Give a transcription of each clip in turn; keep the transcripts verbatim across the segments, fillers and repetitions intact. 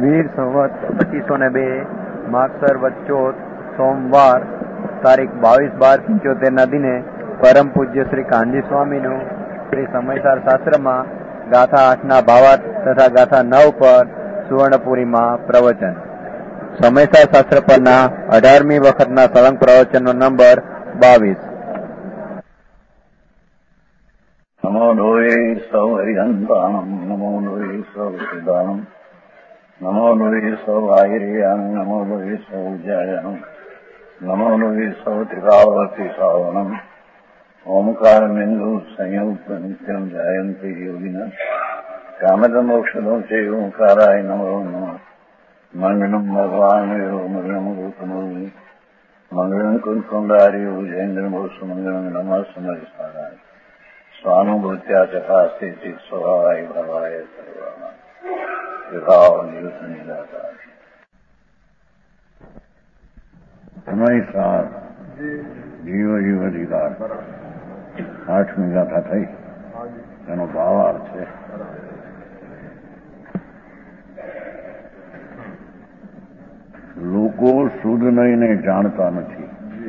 વીર સંવત પચીસો ને બે માગસર વચ્ચોત સોમવાર તારીખ બાવીસ બાર પંચોતેર ના દિને પરમ પૂજ્ય શ્રી કાનજી સ્વામીનું શ્રી સમયસાર શાસ્ત્રમાં ગાથા આઠના ભાવાર્થ તથા ગાથા નવ પર સુવર્ણપુરીમાં પ્રવચન. સમયસાર શાસ્ત્ર પરના અઢારમી વખતના સળંગ પ્રવચનનો નંબર બાવીસ. નમો લોહે સૌ હરિહંતાણમ નમો લોહે સૌ સિદ્ધાણમ નમો લોહે સૌ આયર્યાણ નમો લોહે સૌ જયાણમ નમો લોહે સૌ ત્રિકાવતી શ્રાવણમ ઓમકાર બિંદુ સંયુક્ત નિત્યમ જાયંતી યોગિના કામદ મોક્ષદો છે ઓંકારાય નમો નમઃ. મંગલમ ભગવાન મંગલમ ગૌતમોની મંગલમ કુંકુંડાર્યો જયેન્દ્રમો સુમંગલમ નમઃ સમર્થારાય સ્વાનુભૂત્યા ચકાસ્તે ચિત સ્વભાવાય ભવાય સર્વાના વિભાવ નિયુત નિરાકાર. સમયસાર જીવ જીવ અધિકાર આઠમી ગાથા થઈ, એનો ભાવાર્થ છે. લોકો શુદ્ધ નહીંને જાણતા નથી.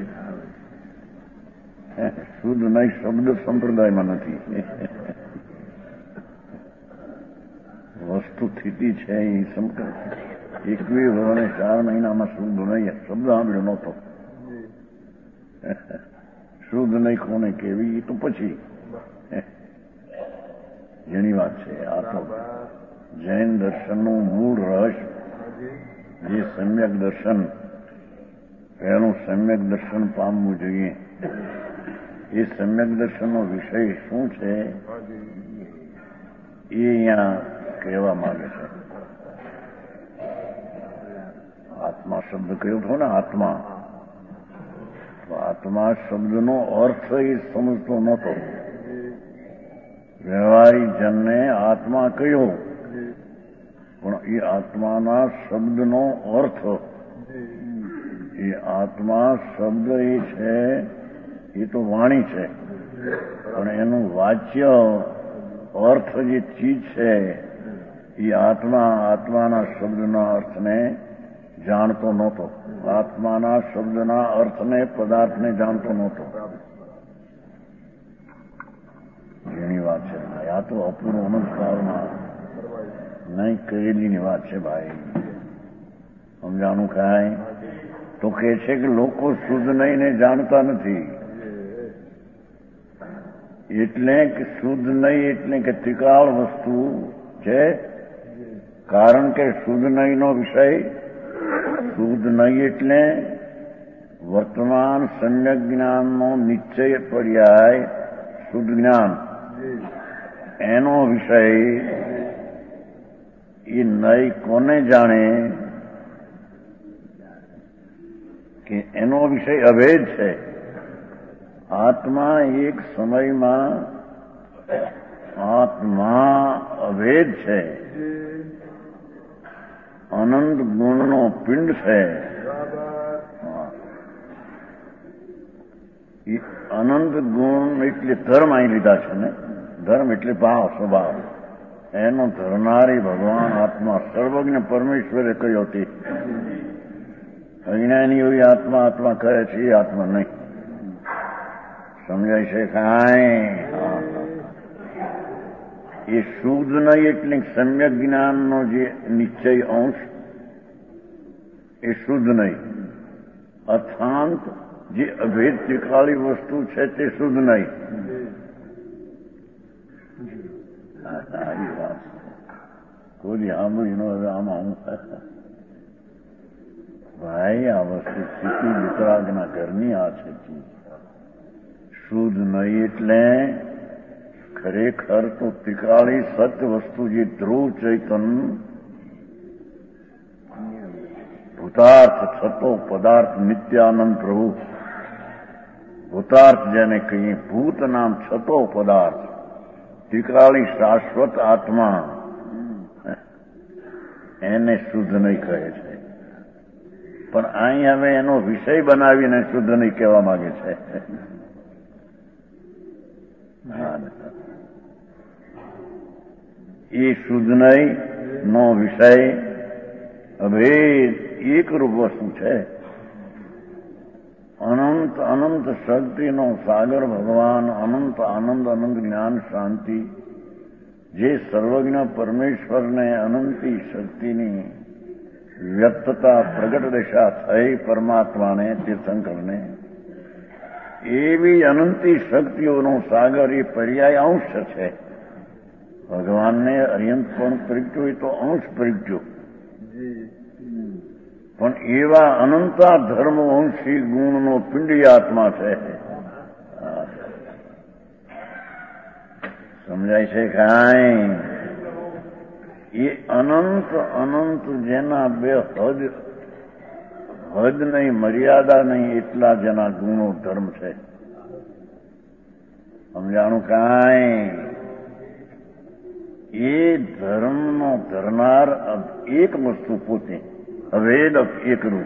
શુદ્ધ નહીં શબ્દ સંપ્રદાયમાં નથી. વસ્તુ સ્થિતિ છે એ સમકર એકવી વર્ષે ચાર મહિનામાં શુદ્ધ નહીં શબ્દ સાંભળ્યો નહોતો. શુદ્ધ નહીં કોને કેવી એ તો પછી જેની વાત છે. આ તો જૈન દર્શનનું મૂળ રહસ્ય, જે સમ્યક દર્શન, પહેલું સમ્યક દર્શન પામવું જોઈએ. એ સમ્યક દર્શનનો વિષય શું છે એ અહીંયા કહેવા માંગે છે. આત્મા શબ્દ કયો હતો ને, આત્મા તો આત્મા શબ્દનો અર્થ એ સમજતો નહોતો. વ્યવહારિક જનને આત્મા કયો, પણ એ આત્માના શબ્દનો અર્થ, એ આત્મા શબ્દ એ છે એ તો વાણી છે, પણ એનું વાચ્ય અર્થ જે ચીજ છે એ આત્મા આત્માના શબ્દના અર્થને જાણતો નહોતો. આત્માના શબ્દના અર્થને, પદાર્થને જાણતો નહોતો. જેની વાત છે આ તો અપૂર્વ અનંતકાળમાં નહીં કહેલીની વાત છે ભાઈ. સમજાણું કાંઈ તો કે છે કે લોકો શુદ્ધ નહીં ને જાણતા નથી. એટલે કે શુદ્ધ નહીં એટલે કે ત્રિકાળ વસ્તુ છે. કારણ કે શુદ્ધ નહીંનો વિષય, શુદ્ધ નહીં એટલે વર્તમાન સમ્યક જ્ઞાનનો નિશ્ચય પર્યાય શુદ્ધ જ્ઞાન, એનો વિષય એ નહીં કોને જાણે કે એનો વિષય અભેદ છે. આત્મા એક સમયમાં આત્મા અભેદ છે, અનંત ગુણનો પિંડ છે. અનંત ગુણ એટલે ધર્મ અહીં લીધા છે ને, ધર્મ એટલે ભાવ, સ્વભાવ. એનો ધરનારી ભગવાન આત્મા સર્વજ્ઞ પરમેશ્વરે કહ્યો હતી. અજ્ઞાનીઓ આત્મા આત્મા કહે છે, એ આત્મા નહીં. સમજાય છે કાંઈ? એ શુદ્ધ નહીં એટલે સમ્યક જ્ઞાનનો જે નિશ્ચય અંશ એ શુદ્ધ નહીં. અથાંત જે અભેદ ત્રિકાળી વસ્તુ છે તે શુદ્ધ નહીં. સારી વાત. કોઈ સાંભળ્યું ન હવે આમાં હું ભાઈ આ વસ્તુ સ્થિતિ વિતરાગના ઘરની આ છે. શુદ્ધ નહીં એટલે ખરેખર તો ત્રિકાળી સત્ય વસ્તુ જે ધ્રુવ ચૈતન ભૂતાર્થ છતો પદાર્થ નિત્યાનંદ પ્રભુ, ભૂતાર્થ જેને કહીએ, ભૂત નામ છતો પદાર્થ, ત્રિકાળી શાશ્વત આત્મા, એને શુદ્ધ નહીં કહે છે. પણ અહીં હવે એનો વિષય બનાવીને શુદ્ધ નહીં કહેવા માંગે છે. એ શુદ્ધ નહીં નો વિષય અભેદ એકરૂપ વસ્તુ છે. અનંત અનંત શક્તિનો સાગર ભગવાન, અનંત આનંદ, અનંત જ્ઞાન, શાંતિ, જે સર્વજ્ઞ પરમેશ્વરને અનંતી શક્તિની વ્યક્તતા પ્રગટ દશા થઈ પરમાત્માને, તીર્થંકરને, એવી અનંતી શક્તિઓનો સાગર એ પર્યાય અંશ છે. ભગવાનને અર્યંત પણ પ્રગટ્યો એ તો અંશ પ્રગટ્યો, પણ એવા અનંતા ધર્મવંશી ગુણનો પિંડી આત્મા છે. સમજાય છે કાંઈ? એ અનંત અનંત જેના બે હદ હદ નહીં, મર્યાદા નહીં, એટલા જેના ગુણો ધર્મ છે. સમજાણું કાંઈ? એ ધર્મનો ધરનાર એક વસ્તુ પોતે અભેદ એકરૂપ,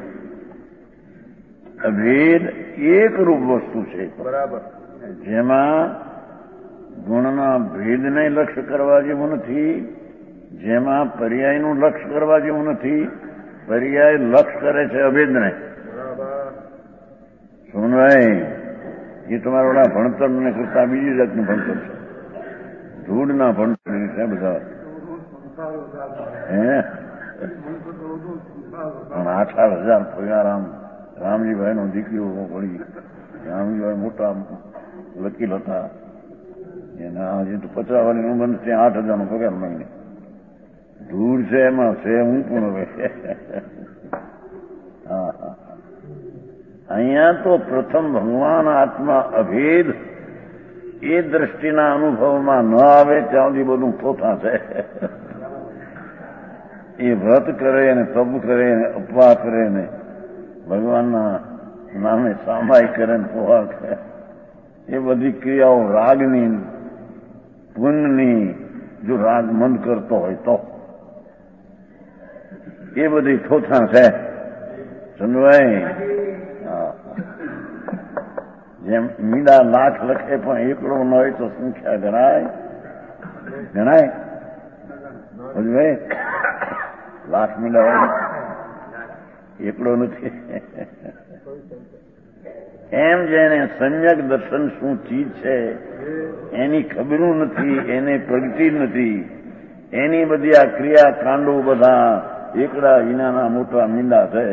અભેદ એકરૂપ વસ્તુ છે. બરાબર. જેમાં ગુણના ભેદને લક્ષ્ય કરવા જેવું નથી, જેમાં પર્યાયનું લક્ષ્ય કરવા જેવું નથી. પર્યાય લક્ષ્ય કરે છે અભેદને. સુનવાય, એ તમારા ઓલા ભણતર ને કરતા બીજી જાતનું ભણતર છે. ધૂળના ભણતર છે બધા. હે પણ આઠ આઠ હજાર પગાર આમ રામજીભાઈ નો દીકરીઓ પડી. રામજીભાઈ મોટા વકીલ હતા, એના હજી તો પચાવવાની ઉંમર ત્યાં આઠ હજાર નો પગાર મહિને. ધૂળ છે એમાં છે હું પણ હવે. હા હા, અહીંયા તો પ્રથમ ભગવાન આત્મા અભેદ એ દ્રષ્ટિના અનુભવમાં ન આવે ત્યાં સુધી બધું પોતા છે. એ વ્રત કરે ને તપ કરે ને અપવાસ કરે ને ભગવાનના નામે સામાય કરે ને પોહા કરે, એ બધી ક્રિયાઓ રાગની, પુણ્યની, જો રાગ મંદ કરતો હોય તો એ બધી થોથા છે. સમજાય? જેમ મીંડા લાખ લખે પણ એકડો ન હોય તો સંખ્યા ગણાય? ગણાય? સમજાય? લાખ મીંડા હોય એકડો નથી. એમ જેને સમ્યક દર્શન શું ચીજ છે એની ખબરું નથી, એને પ્રગટી નથી, એની બધી આ ક્રિયા કાંડો બધા એકડા વિનાના મોટા મીંડા છે.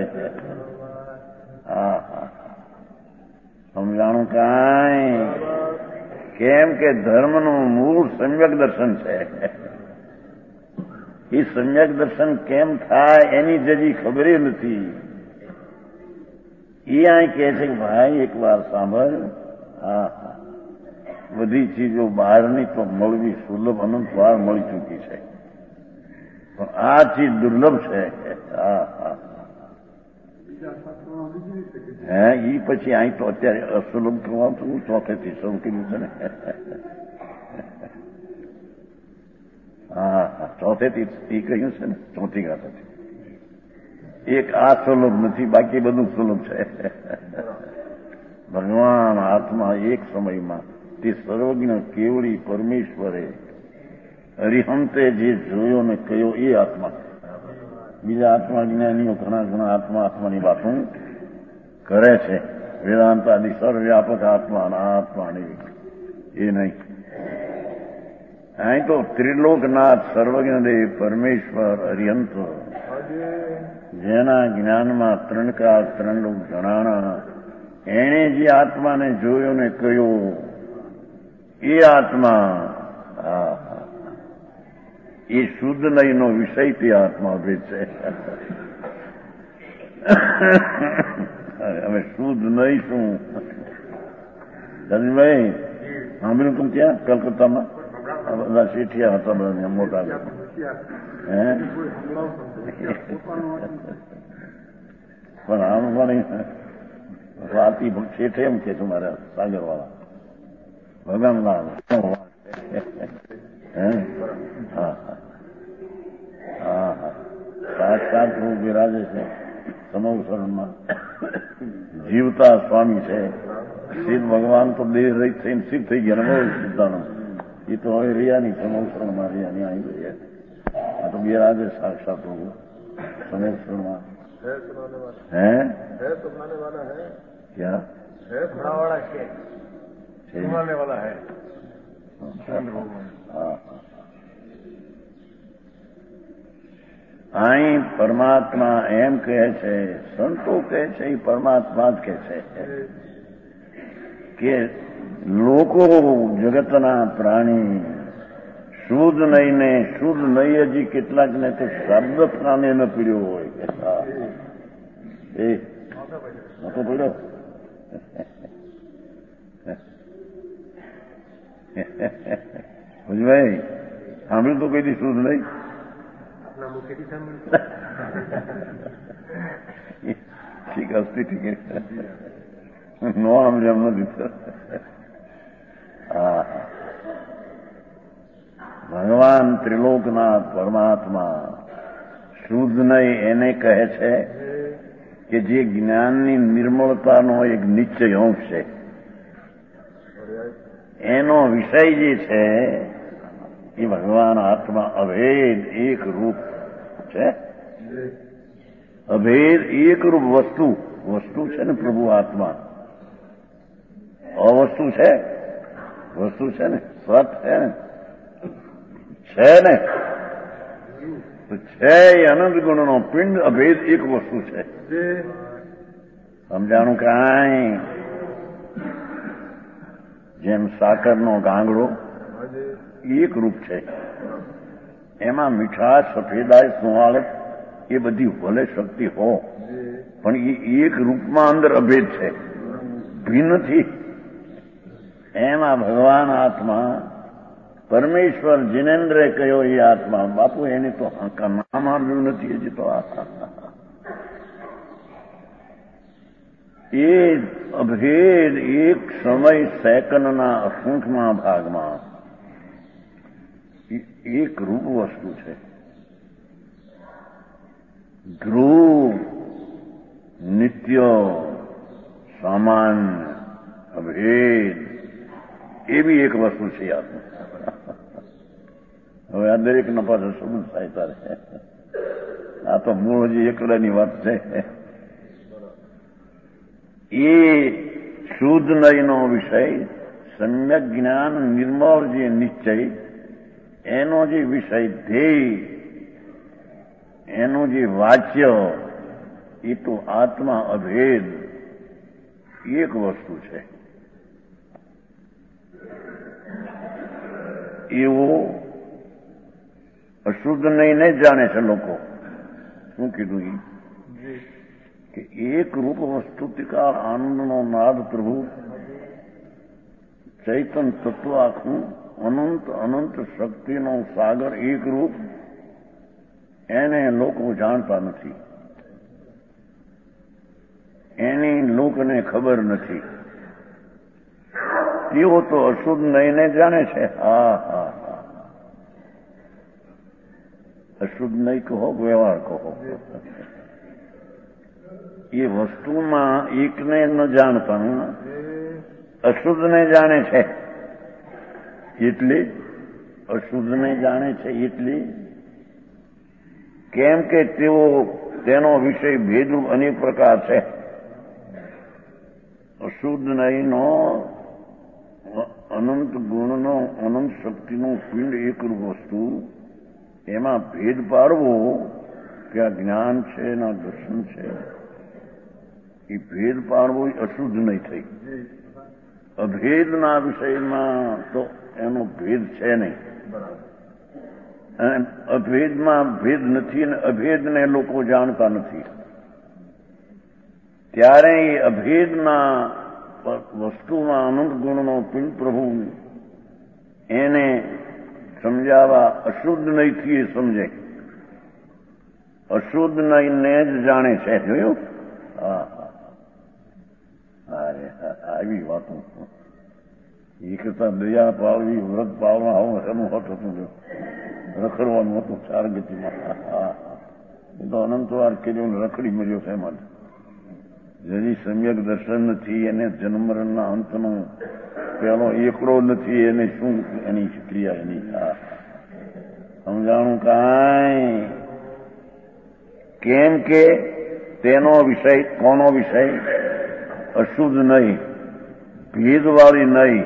હા હા, સમજાણું કાંઈ? કેમ કે ધર્મનું મૂળ સમ્યક દર્શન છે. એ સમ્યક દર્શન કેમ થાય એની જજી ખબર નથી. એ અહીં કહે છે કે ભાઈ એક વાર સાંભળ, હા હા, બધી ચીજો બહારની તો મળવી સુલભ અનંત વાર મળી ચૂકી છે, પણ આ ચીજ દુર્લભ છે. હા હા, હે ઈ પછી અહીં તો અત્યારે અસુલભ કરવાનું ચોથેથી શરૂ કર્યું છે ને. હા હા, ચોથેથી એ કહ્યું છે ને, ચોથી ગાથાથી. એક આ સુલભ નથી, બાકી બધું સુલભ છે. ભગવાન આત્મા એક સમયમાં તે સર્વજ્ઞ કેવળી પરમેશ્વરે અરિહંતે જે જોયો ને કયો એ આત્મા. બીજા આત્મા જ્ઞાનીઓ ઘણા ઘણા આત્મા આત્માની વાતો કરે છે. વેદાંત આદિ સર્વવ્યાપક આત્મા આત્માની એ નહીં. અહીં તો ત્રિલોકનાથ સર્વજ્ઞદેવ પરમેશ્વર અરિહંત, જેના જ્ઞાનમાં ત્રણ કાળ ત્રણ લોક જણાણા, એણે જે આત્માને જોયો ને કયો એ આત્મા, એ શુદ્ધ નહીંનો વિષય તે આત્મા ભેદ છે. હવે શુદ્ધ નહીં શું? દાદીભાઈ સાંભળ્યું તું ત્યાં કલકત્તામાં બધા શેઠિયા હતા, બધા મોટા. હે પણ આમ પણ વાતી શેઠે એમ કે છે મારા સાગર વાળા ભગવાનલાલ. હે હા હા હા, સાક્ષાત રૂપ બિરાજે છે સમવસરણમાં. જીવતા સ્વામી છે. સિદ્ધ ભગવાન તો દેહ રહિત થઈને સિદ્ધ થઈ ગયા ને સિદ્ધાનો. એ તો હવે રહ્યા નહીં, સમવસરણમાં રહ્યા નહીં આવી ગયા. આ તો બિરાજે સાક્ષાત રૂપ. संवत्सरमा है सुनाने वाला है है सुनाने वाला है क्या है सुनाने वाला है सुनाने वाला है હા અહીં પરમાત્મા એમ કહે છે, સંતો કહે છે, એ પરમાત્મા જ કહે છે કે લોકો જગતના પ્રાણી શુદ્ધ નહીં ને શુદ્ધ નહીં હજી કેટલાકને તો શબ્દ પ્રાણે ન પીડ્યો હોય. એ નતો પીડ્યો ભુજભાઈ સાંભળ્યું તો કઈ દી શુદ્ધ નહીં ઠીક હસ્તી ઠીક નો સાંભળે એમ નથી. હા ભગવાન ત્રિલોકનાથ પરમાત્મા શુદ્ધ નહીં એને કહે છે કે જે જ્ઞાનની નિર્મળતાનો એક નિશ્ચય અંશ છે, એનો વિષય જે છે એ ભગવાન આત્મા અભેદ એક રૂપ છે. અભેદ એક રૂપ વસ્તુ વસ્તુ છે ને પ્રભુ આત્મા અવસ્તુ છે, વસ્તુ છે ને સત છે ને છે ને તો છે એ અનંત ગુણનો પિંડ અભેદ એક વસ્તુ છે. સમજાણું કાંઈ જેમ સાકરનો ગાંગડો એક રૂપ છે, એમાં મીઠાશ સફેદાઈ સુવાળક એ બધી ભલે શક્તિ હો પણ એ એક રૂપમાં અંદર અભેદ છે, ભિન્નથી. એમાં ભગવાન આત્મા પરમેશ્વર જિનેન્દ્રે કહ્યો એ આત્મા બાપુ એને તો નામ આવ્યું નથી હજી તો એ અભેદ એક સમય સેકન્ડના અસંખ્યમાં ભાગમાં એક રૂપ વસ્તુ છે. ધ્રુવ નિત્ય સામાન્ય અભેદ એવી એક વસ્તુ છે આત્મા. હવે આ દરેક ના પાસે સંબંધ સાહિતા રહે. આ તો મૂળ હજી એકલાની વાત છે. એ શુદ્ધ નયનો વિષય સમ્યક જ્ઞાન નિર્મળ જે નિશ્ચય એનો જે વિષય ધ્યેય એનું જે વાચ્ય એ તો આત્મા અભેદ એક વસ્તુ છે. એવો અશુદ્ધ નહીં જાણે છે લોકો. શું કીધું કે એક રૂપ વસ્તુતિકાર આનંદનો નાદ પ્રભુ ચૈતન તત્વ આખું અનંત અનંત શક્તિનો સાગર એક રૂપ એને લોકો જાણતા નથી, એની લોકને ખબર નથી. તેઓ તો અશુદ્ધ નહીને જાણે છે. હા હા હા અશુદ્ધ નહીં કહો, વ્યવહાર કહો. એ વસ્તુમાં એકને ન જાણતા અશુદ્ધને જાણે છે. એટલે અશુદ્ધને જાણે છે એટલે કેમ કે તેઓ તેનો વિષય ભેદરૂપ અનેક પ્રકાર છે. અશુદ્ધ નહીંનો અનંત ગુણનો અનંત શક્તિનો પિંડ એકરૂપ વસ્તુ એમાં ભેદ પાડવો કે આ જ્ઞાન છે ના દર્શન છે એ ભેદ પાડવો એ અશુદ્ધ નહીં થઈ. અભેદના વિષયમાં તો એનો ભેદ છે નહીં. અભેદમાં ભેદ નથી અને અભેદને લોકો જાણતા નથી. ત્યારે એ અભેદના વસ્તુમાં અનંત ગુણનો પિંડ પ્રભુ એને સમજાવવા અશુદ્ધ નહીંથી એ સમજે. અશુદ્ધ નહીંને જ જાણે છે. જોયું? હા અરે આવી વાતો એ કરતા દયા પાળવી વ્રત પાળવા આવું એનું હોત હતું, રખડવાનું હતું ચાર ગતિમાં. એ તો અનંતવાર કર્યો રખડી મળ્યો છે. માટે જેની સમ્યક દર્શન નથી એને જન્મરણના અંતનો પેલો એકડો નથી એને શું એની ક્રિયા એની સમજાણું કાંઈ કેમ કે તેનો વિષય કોનો વિષય? અશુદ્ધ નહીં, ભેદવાળી નહીં,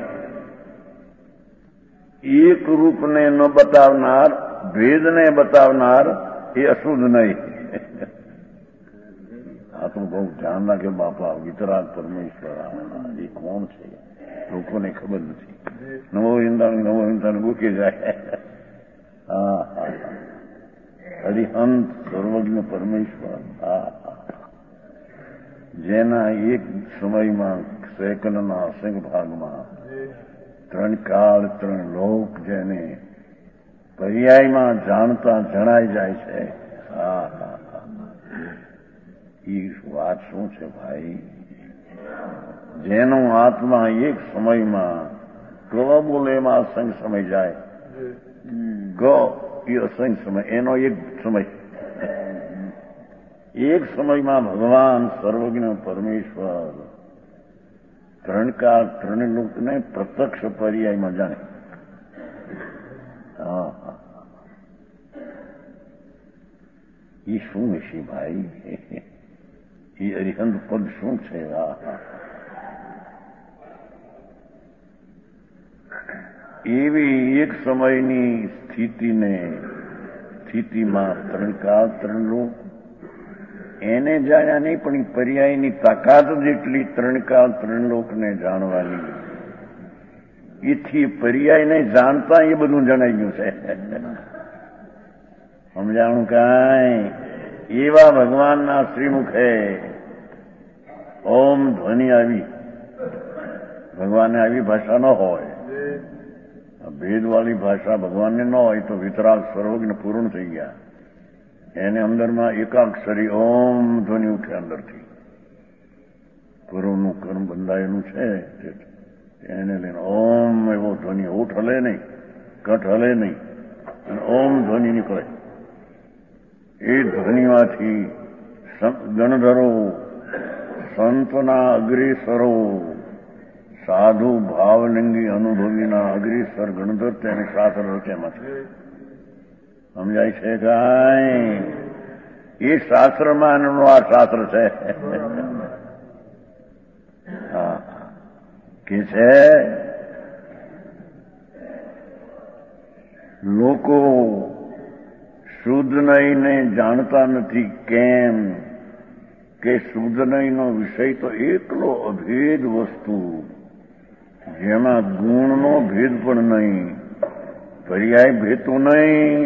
એક રૂપને ન બતાવનાર, ભેદને બતાવનાર એ અશુદ્ધ નહીં. આ તો બહુ ધ્યાન રાખે બાપા. વિતરાગ પરમેશ્વર એ કોણ છે લોકોને ખબર નથી. નવો હિંદા નવો હિંદા મૂકી જાય. હા હા હરિહંત સર્વજ્ઞ પરમેશ્વર. હા જેના એક સમયમાં સેકન્ડના અસંખ્ય ભાગમાં ત્રણ કાળ ત્રણ લોક જેને પર્યાયમાં જાણતા જણાઈ જાય છે. હા હા એ વાત શું છે ભાઈ? જેનો આત્મા એક સમયમાં ગ બોલે એમાં અસંખ્ય સમય જાય. ગ એ અસંખ્ય સમય, એનો એક સમય. એક સમયમાં ભગવાન સર્વજ્ઞ પરમેશ્વર ત્રણ કાળ ત્રણ લોકને પ્રત્યક્ષ પર્યાયમાં જાણે. હા એ શું હશે ભાઈ? એ અરિહંત પદ શું છે? હા એવી એક સમયની સ્થિતિને સ્થિતિમાં ત્રણ કાળ ત્રણ લોક એને જાણ્યા નહીં, પણ પર્યાયની તાકાત જેટલી ત્રણ કાળ ત્રણ લોકને જાણવાની. એથી પર્યાયને જાણતા એ બધું જણાઈ ગયું છે. સમજાણું કાંઈ? એવા ભગવાનના શ્રીમુખે ઓમ ધ્વનિ આવી. ભગવાનને આવી ભાષા ન હોય, ભેદવાળી ભાષા ભગવાનને ન હોય તો વિતરાગ સર્વજ્ઞ પૂર્ણ થઈ ગયા. એને અંદરમાં એકાક્ષરી ઓમ ધ્વનિ ઉઠે અંદરથી. પૂર્વનું કર્મ બંધાયેલું છે એને લઈને ઓમ એવો ધ્વનિ. ઓઠ હલે નહીં, કઠ હલે નહીં, અને ઓમ ધ્વનિ નીકળે. એ ધ્વનિમાંથી ગણધરો, સંતના અગ્રેસરો, સાધુ ભાવલિંગી અનુભવીના અગ્રેસર ગણધર તેને શાસ્ત્ર રચેમાંથી સમજાય છે કાંઈ? એ શાસ્ત્રમાં એનું આ શાસ્ત્ર છે. હા કે છે લોકો શુદ્ધ નહીંને જાણતા નથી. કેમ કે શુદ્ધ નહીંનો વિષય તો એકલો અભેદ વસ્તુ, જેમાં ગુણનો ભેદ પણ નહીં, પર્યાય ભેતું નહીં.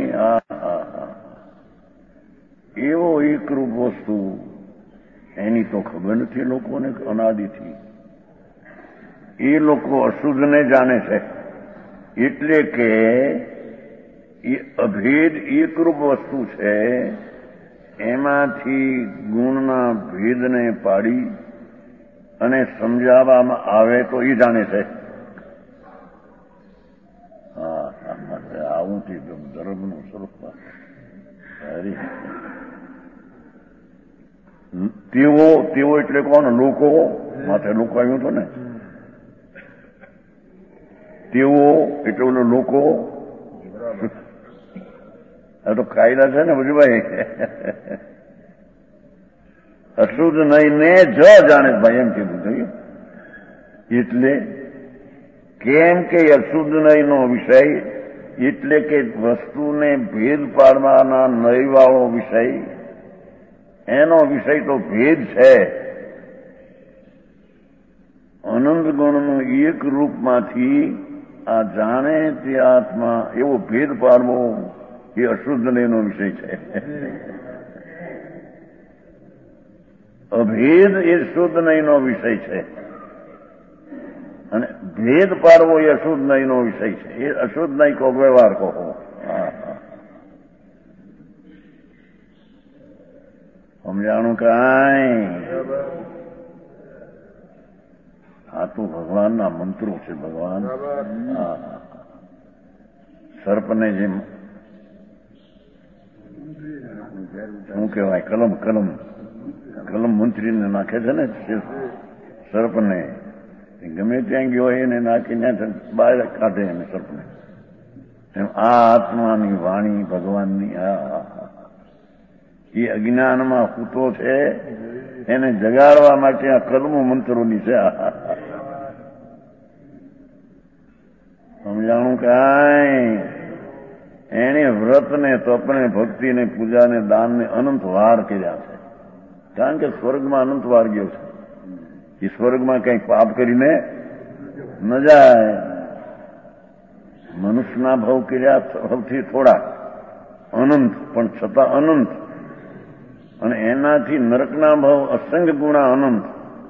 એવો એકરૂપ વસ્તુ એની તો ખબર નથી લોકોને અનાદિથી. એ લોકો અશુદ્ધને જાણે છે. એટલે કે એ અભેદ એકરૂપ વસ્તુ છે, એમાંથી ગુણના ભેદને પાડી અને સમજાવવામાં આવે તો એ જાણે છે. હા આવું છે ધર્મનું સ્વરૂપ. તેઓ તેઓ એટલે કોણ? લોકો. માથે લોકો આવ્યું હતું ને. તેઓ એટલે ઓલો લોકો. આ તો કાયદા છે ને બધું. અશુદ્ધ નહીં ને જ જાણે ભાઈ એમ કીધું જોઈએ. એટલે કેમ કે અશુદ્ધ નહીંનો વિષય એટલે કે વસ્તુને ભેદ પાડવાના નહીવાળો વિષય, એનો વિષય તો ભેદ છે. અનંત ગુણનું એક રૂપમાંથી આ જાણે તે આત્મા એવો ભેદ પાડવો એ અશુદ્ધ નહીંનો વિષય છે. અભેદ એ શુદ્ધ નહીંનો વિષય છે, અને ભેદ પાડવો એ અશુદ્ધ નહીંનો વિષય છે. એ અશુદ્ધ નહીં કહો, વ્યવહાર કહો. સમજાણું કાંઈ? આ તો ભગવાનના મંત્રો છે. ભગવાન સર્પને જેમ શું કહેવાય, કલમ કલમ કલમ મંત્રીને નાખે છે ને સર્પને, ગમે ત્યાં ગયો એને નાખીને બહાર કાઢે એને સર્પને. એમ આ આત્માની વાણી ભગવાનની આ એ અજ્ઞાનમાં સૂતો છે, એને જગાડવા માટે આ કર્મ મંત્રોની છે. સમજાણું કાંઈ? એને વ્રતને, તપને, ભક્તિને, પૂજાને, દાનને અનંત વાર કર્યા છે. કારણ કે સ્વર્ગમાં અનંત વાર ગયો છે. એ સ્વર્ગમાં કંઈક પાપ કરીને ન જાય. મનુષ્યના ભાવ કર્યા સૌથી થોડા, અનંત, પણ છતાં અનંત. અને એનાથી નરકના ભાવ અસંખ્ય ગુણા અનંત.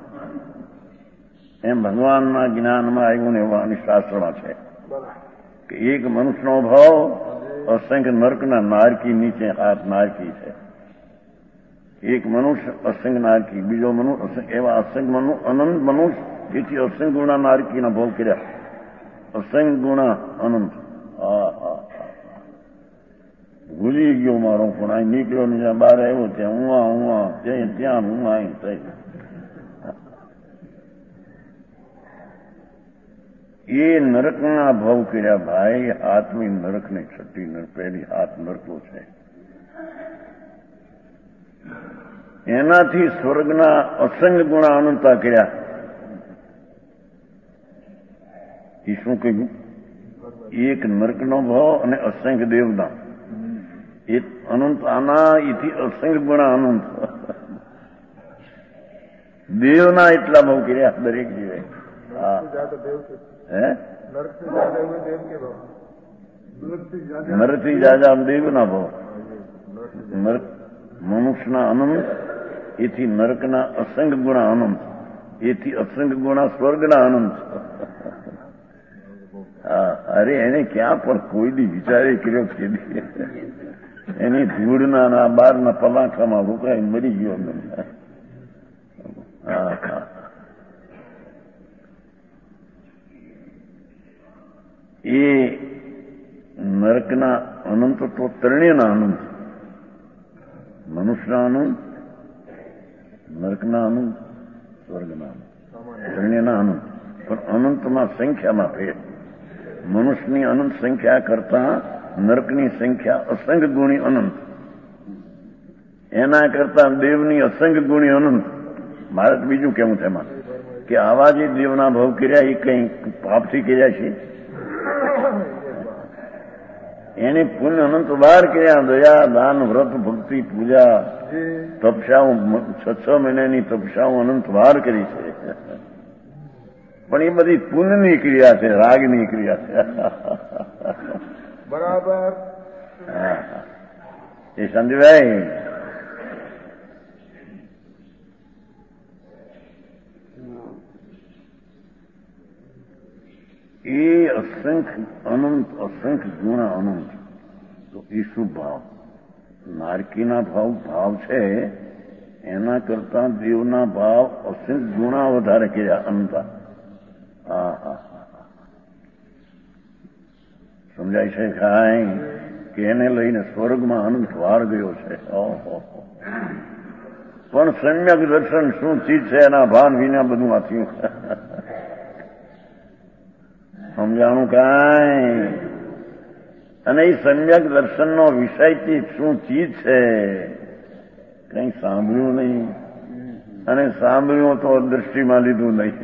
એમ ભગવાનના જ્ઞાનમાં આવ્યું ને એવા શાસ્ત્રમાં છે કે એક મનુષ્યનો ભાવ અસંખ્ય નરકના નારકી નીચે હાથ નારકી છે. એક મનુષ્ય અસંખ્ય નારકી, બીજો મનુષ્ય એવા અસંખ્ય મનુ અનંત મનુષ્ય, એથી અસંખ્ય ગુણા નારકીના ભાવ કર્યા. અસંખ્ય ગુણા અનંત. હા હા ભૂલી ગયો મારો પણ અહીં નીકળ્યો ને જ્યાં બહાર આવ્યો ત્યાં હું આ હું આ ત્યાં ત્યાં હું અહીં થઈ. એ નરકના ભાવ કર્યા ભાઈ. હાથમી નરકને છઠ્ઠી નરક, પહેલી હાથ નરકો છે. એનાથી સ્વર્ગના અસંખ્ય ગુણા અનંતા કર્યા. એ શું કહ્યું? એક નરકનો ભાવ અને અસંખ્ય દેવના. એ અનંત આના એથી અસંખ્ય ગુણા અનંત. દેવના એટલા ભાવ કર્યા દરેક જીવે. હા હે નરથી જાજા દેવના ભાવ. મનુષ્યના અનંત, એથી નરકના અસંખ્ય ગુણા અનંત, એથી અસંખ્ય ગુણા સ્વર્ગના અનંત. હા અરે એને ક્યાં પણ કોઈ દી વિચારે કર્યો છે? એની ધૂળના ના બારના પલાખામાં રોકાઈ મરી ગયો. હા હા એ નરકના અનંત તો ત્રણેયના અનંત. મનુષ્યના અનંત, નરકના અનંત, સ્વર્ગના અનંત, ત્રણેયના અનંત. પણ અનંતમાં સંખ્યામાં ફેર. મનુષ્યની અનંત સંખ્યા કરતા નરકની સંખ્યા અસંખ્ય ગુણી અનંત. એના કરતા દેવની અસંખ્ય ગુણી અનંત. મારે તો બીજું કેવું છે એમાં કે આવા જે દેવના ભાવ કર્યા એ કઈ પાપથી કર્યા છે? એને પુણ્ય અનંત વાર કર્યા. દયા, દાન, વ્રત, ભક્તિ, પૂજા, તપસ્યાઓ, છ છ મહિનાની તપસ્યાઓ અનંત વાર કરી છે. પણ એ બધી પુણ્યની ક્રિયા છે, રાગની ક્રિયા છે. બરાબર. એ સંજયભાઈ એ અસંખ્ય અનંત, અસંખ્ય ગુણા અનંત. તો એ શું ભાવ? નારકીના ભાવ ભાવ છે એના કરતા દેવના ભાવ અસંખ્ય ગુણા વધારે કર્યા અનંતા. હા હા હા સમજાય છે કાંઈ? કે એને લઈને સ્વર્ગમાં અનંત વાર ગયો છે. ઓહો પણ સમ્યક દર્શન શું ચીજ છે એના ભાન વિના બધું આ થયું. સમજાણું કાંઈ? અને એ સમ્યક દર્શનનો વિષય શું ચીજ છે કઈ સાંભળ્યું નહીં. અને સાંભળ્યું તો દ્રષ્ટિમાં લીધું નહીં.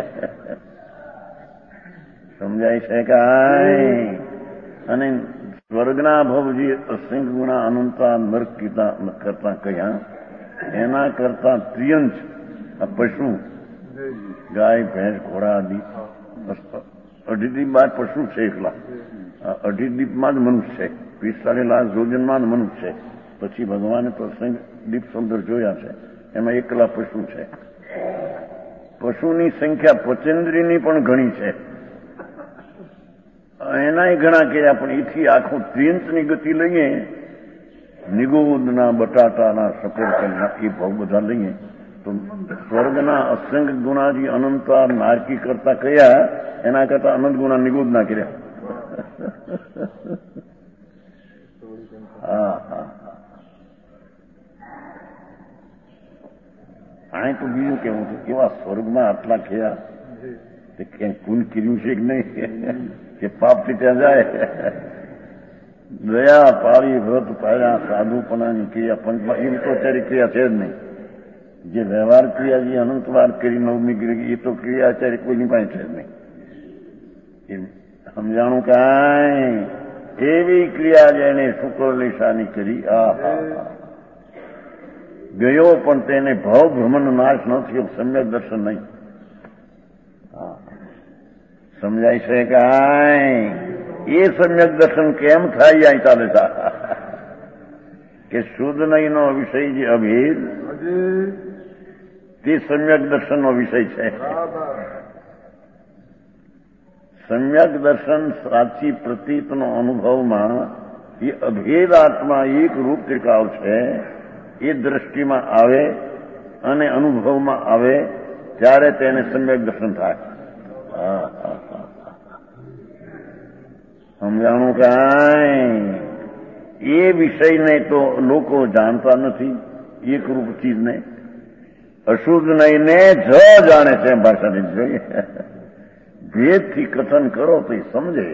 સમજાય છે કાંઈ? અને સ્વર્ગના ભવજી અસંખ્ય ગુણા અનંતા નરક કરતા કયા એના કરતા ત્રિયંશ આ પશુ, ગાય, ભેંસ, ઘોડા આદિ અઢી દીપ બાદ પશુ છે એકલા. અઢી દીપમાં જ મનુષ્ય છે. પિસ્તાલીસ લાખ જોજનમાં જ મનુષ્ય છે. પછી ભગવાને પ્રસંગ દીપ સુંદર જોયા છે એમાં એકલા પશુ છે. પશુની સંખ્યા પચેન્દ્રીની પણ ઘણી છે. એનાય ઘણા કર્યા પણ એથી આખું ત્રિયંશની ગતિ લઈએ, નિગોદના, બટાટાના, સફરજનના એ ભાવ બધા લઈએ તો સ્વર્ગના અસંખ્ય ગુણાજી અનંતા નારકી કરતા કયા એના કરતા અનંત ગુણા નિગોદના કર્યા. હા હા અહીં તો બીજું કેવું છે કેવા સ્વર્ગમાં આટલા થયા તે ક્યાંય પૂન કર્યું છે કે નહીં કે પાપથી ત્યાં જાય? દયા પાળી વ્રત પાળ્યા સાધુપણાની ક્રિયા પંચમાં એમ તો અત્યારે ક્રિયા છે જ નહીં. જે વ્યવહાર ક્રિયા જે અનંતવાર કરી નવમી કરી એ તો ક્રિયા અત્યારે કોઈની પાસે છે જ નહીં. એમ સમજાણું કાંઈ એવી ક્રિયા જેને શુક્ર લેશાની કરી આ ગયો પણ તેને ભાવ ભ્રમણ નાશ ન થયો. સમ્યક દર્શન નહીં. સમજાય છે કાંઈ એ સમ્યક દર્શન કેમ થાય અહીં ચાલે કે શુદ્ધ નહીંનો વિષય જે અભેદ તે સમ્યક દર્શનનો વિષય છે. સમ્યક દર્શન સાચી પ્રતીતનો અનુભવમાં એ અભેદ આત્મા એક રૂપ ત્રિકાળ છે એ દ્રષ્ટિમાં આવે અને અનુભવમાં આવે ત્યારે તેને સમ્યક દર્શન થાય. સમજાણું કાંઈ એ વિષયને તો લોકો જાણતા નથી. એક રૂપ ચીજને અશુદ્ધ નહીંને જ જાણે છે. ભાષાની જોઈએ ભેદથી કથન કરો તો એ સમજે.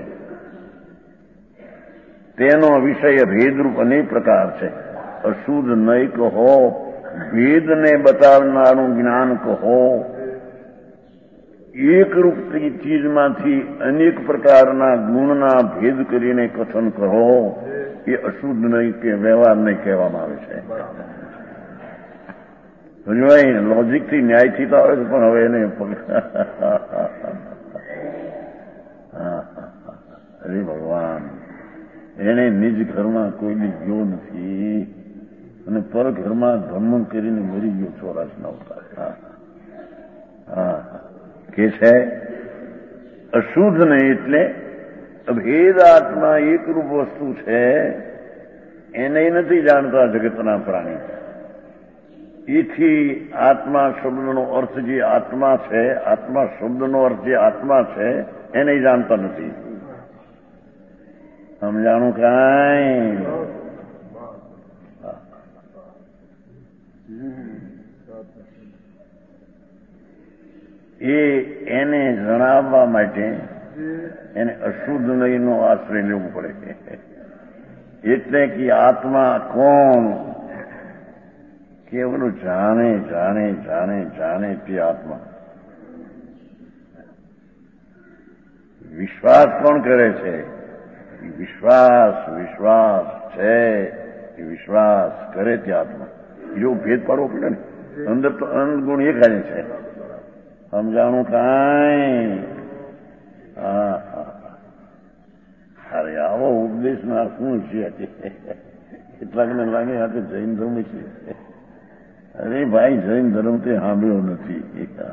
તેનો વિષય ભેદરૂપ અનેક પ્રકાર છે. અશુદ્ધ નહીં કહો, ભેદને બતાવનારું જ્ઞાન કહો, એકરૂપ ચીજમાંથી અનેક પ્રકારના ગુણના ભેદ કરીને કથન કરો એ અશુદ્ધ નહીં કે વ્યવહાર નહીં કહેવામાં આવે છે. લોજિકથી ન્યાયથી તો આવે છે પણ હવે એને અરે ભગવાન એને નિજ ઘરમાં કોઈની ગયો નથી અને પર ઘરમાં ભ્રમણ કરીને મરી ગયો ચોરાશ ના ઉતાર. હા કે છે અશુદ્ધ નહીં એટલે અભેદ આત્મા એકરૂપ વસ્તુ છે એને નથી જાણતા જગતના પ્રાણી. એથી આત્મા શબ્દનો અર્થ જે આત્મા છે, આત્મા શબ્દનો અર્થ જે આત્મા છે એને જાણતા નથી. સમજાણું કાંઈ એ એને જણાવવા માટે એને અશુદ્ધ નહીંનો આશ્રય લેવો પડે. એટલે કે આત્મા કોણ કેવલું જાણે જાણે જાણે જાણે તે આત્મા. વિશ્વાસ કોણ કરે છે? વિશ્વાસ વિશ્વાસ છે એ વિશ્વાસ કરે તે આત્મા. એવો ભેદ પાડવો પડે ને. અંદર તો અનગુણ એક જ છે. સમજાણું કાંઈ હા અરે આવો ઉપદેશના શું છે? કેટલાકને લાગે આ તો જૈન ધર્મ છે. અરે ભાઈ જૈન ધર્મ તે સાંભળ્યો નથી.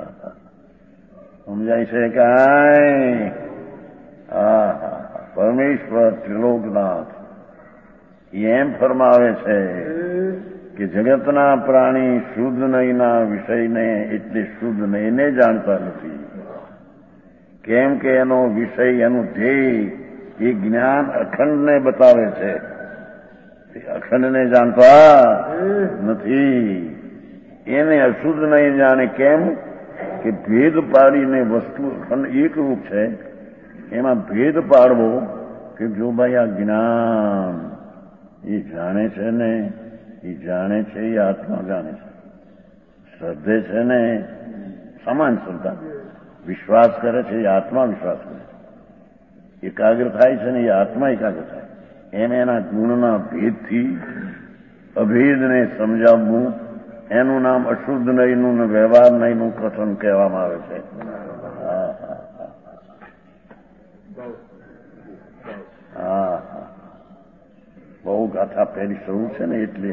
સમજાય છે કાંઈ હા પરમેશ્વર ત્રિલોકનાથ એમ ફરમાવે છે કે જગતના પ્રાણી શુદ્ધ નહીંના વિષયને એટલે શુદ્ધ નહીંને જાણતા નથી. કેમ કે એનો વિષય એનું ધ્યેય એ જ્ઞાન અખંડને બતાવે છે. અખંડને જાણતા નથી. એને અશુદ્ધ નહીં જાણે. કેમ કે ભેદ પાડીને વસ્તુ અખંડ એક રૂપ છે એમાં ભેદ પાડવો કે જો ભાઈ આ જ્ઞાન એ જાણે છે ને એ જાણે છે એ આત્મા જાણે છે. શ્રદ્ધે છે ને સમાન શ્રદ્ધા વિશ્વાસ કરે છે એ આત્મા વિશ્વાસ કરે છે. એકાગ્ર થાય છે ને એ આત્મા એકાગ્ર થાય. એને એના ગુણના ભેદથી અભેદને સમજાવવું એનું નામ અશુદ્ધ નહીંનું ને વ્યવહાર નહીંનું કથન કહેવામાં આવે છે. હા હા બહુ ગાથા પહેરી શરૂ છે ને એટલે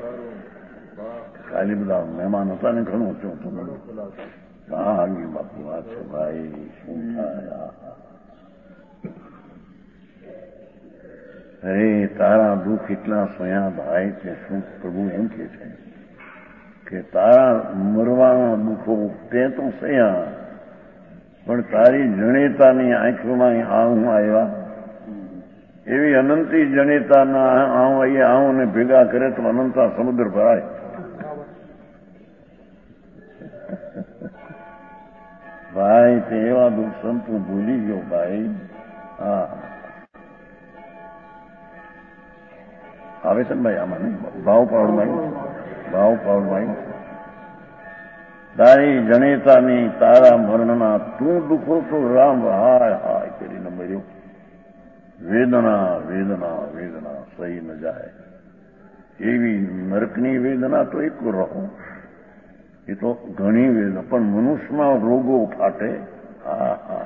કાલે બધા મહેમાન હતા ને ઘણું હતું તમારું. હા હાજી બાપુ વાત છે ભાઈ શું થાય? અરે તારા દુઃખ એટલા સોયા ભાઈ તે શું પ્રભુ એમ કે છે કે તારા મરવાના દુઃખો તે તો સયા પણ તારી જણેતાની આંખોમાં આવું આવ્યા એવી અનંતી જણેતાના આવું અહીંયા આવું ને ભેગા કરે તો અનંતા સમુદ્ર ભરાય. ભાઈ તે એવા દુઃખ સંતું ભૂલી ગયો ભાઈ. હા આવે છે ને ભાઈ આમાં નહીં ભાવ પાવડમાં ભાવ પાવડમાં તારી જણેતાની તારા મરણના તું દુઃખો તો રામ હાય હાય કરીને મર્યો. વેદના વેદના વેદના સહી ન જાય એવી નરકની વેદના તો એક રહો એ તો ઘણી વેદના પણ મનુષ્યમાં રોગો ફાટે. હા હા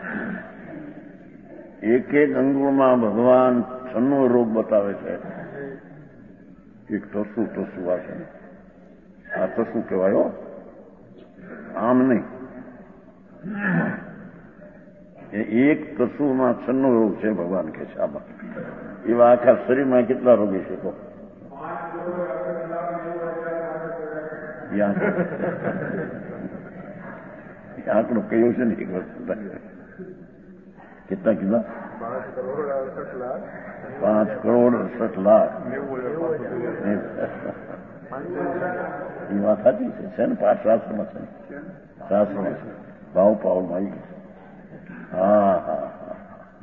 એક એક અંગોમાં ભગવાન છન્નો રોગ બતાવે છે. એક તસુ તસુ આ છે આ તસુ કહેવાયો આમ નહીં એક તસુમાં છન્નો રોગ છે ભગવાન કે છે આમાં. એવા આખા શરીરમાં કેટલા રોગી છે તો આંકડો કયો છે ને એક વસ્તુ કેટલા કીધા પાંચ કરોડ અડસઠ લાખ એ વાત સાચી છે છે ને પાંચ શાસ્ત્રમાં છે શાસ્ત્રમાં છે ભાવ પાવમાં આવી ગયું. હા હા હા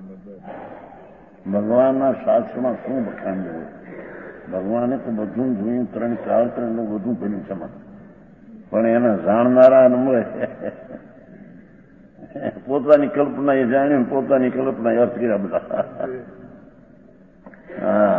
ભગવાનના શાસ્ત્રમાં શું બખાન જોયું. ભગવાને તો બધું જોયું ત્રણ ચાર ત્રણ બધું બન્યું છે પણ એના જાણનારા નંબર પોતાની કલ્પના એ જાણ્યું પોતાની કલ્પના અર્થ કર્યા બધા. હા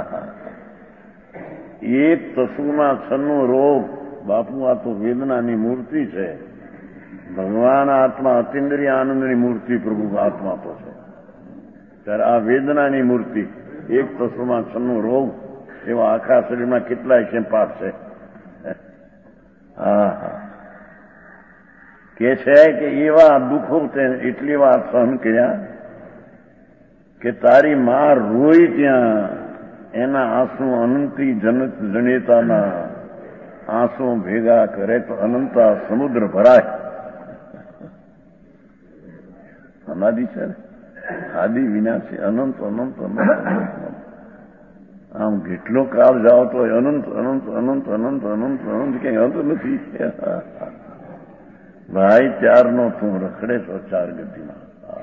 એક તસુમાં છન્નો રોગ બાપુ આ તો વેદનાની મૂર્તિ છે. ભગવાન આત્મા અતિન્દ્રિય આનંદની મૂર્તિ પ્રભુ આત્મા તો છે ત્યારે આ વેદનાની મૂર્તિ એક તસુમાં છન્નો રોગ એવા આખા શરીરમાં કેટલાય છે પાઠ છે. હા હા કે છે કે એવા દુઃખો તે એટલી વાર સહન કર્યા કે તારી માં રોઈ ત્યાં એના આંસુ અનંતી જનત જનેતાના આંસુ ભેગા કરે તો અનંતા સમુદ્ર ભરાય. અનાદિ છે આદિ વિનાશી અનંત અનંત અનંત આમ કેટલો કાળ જાઓ તો અનંત અનંત અનંત અનંત અનંત અનંત કઈ અંત નથી. ભાઈ ચારનો તું રખડે છો ચાર ગતિમાં.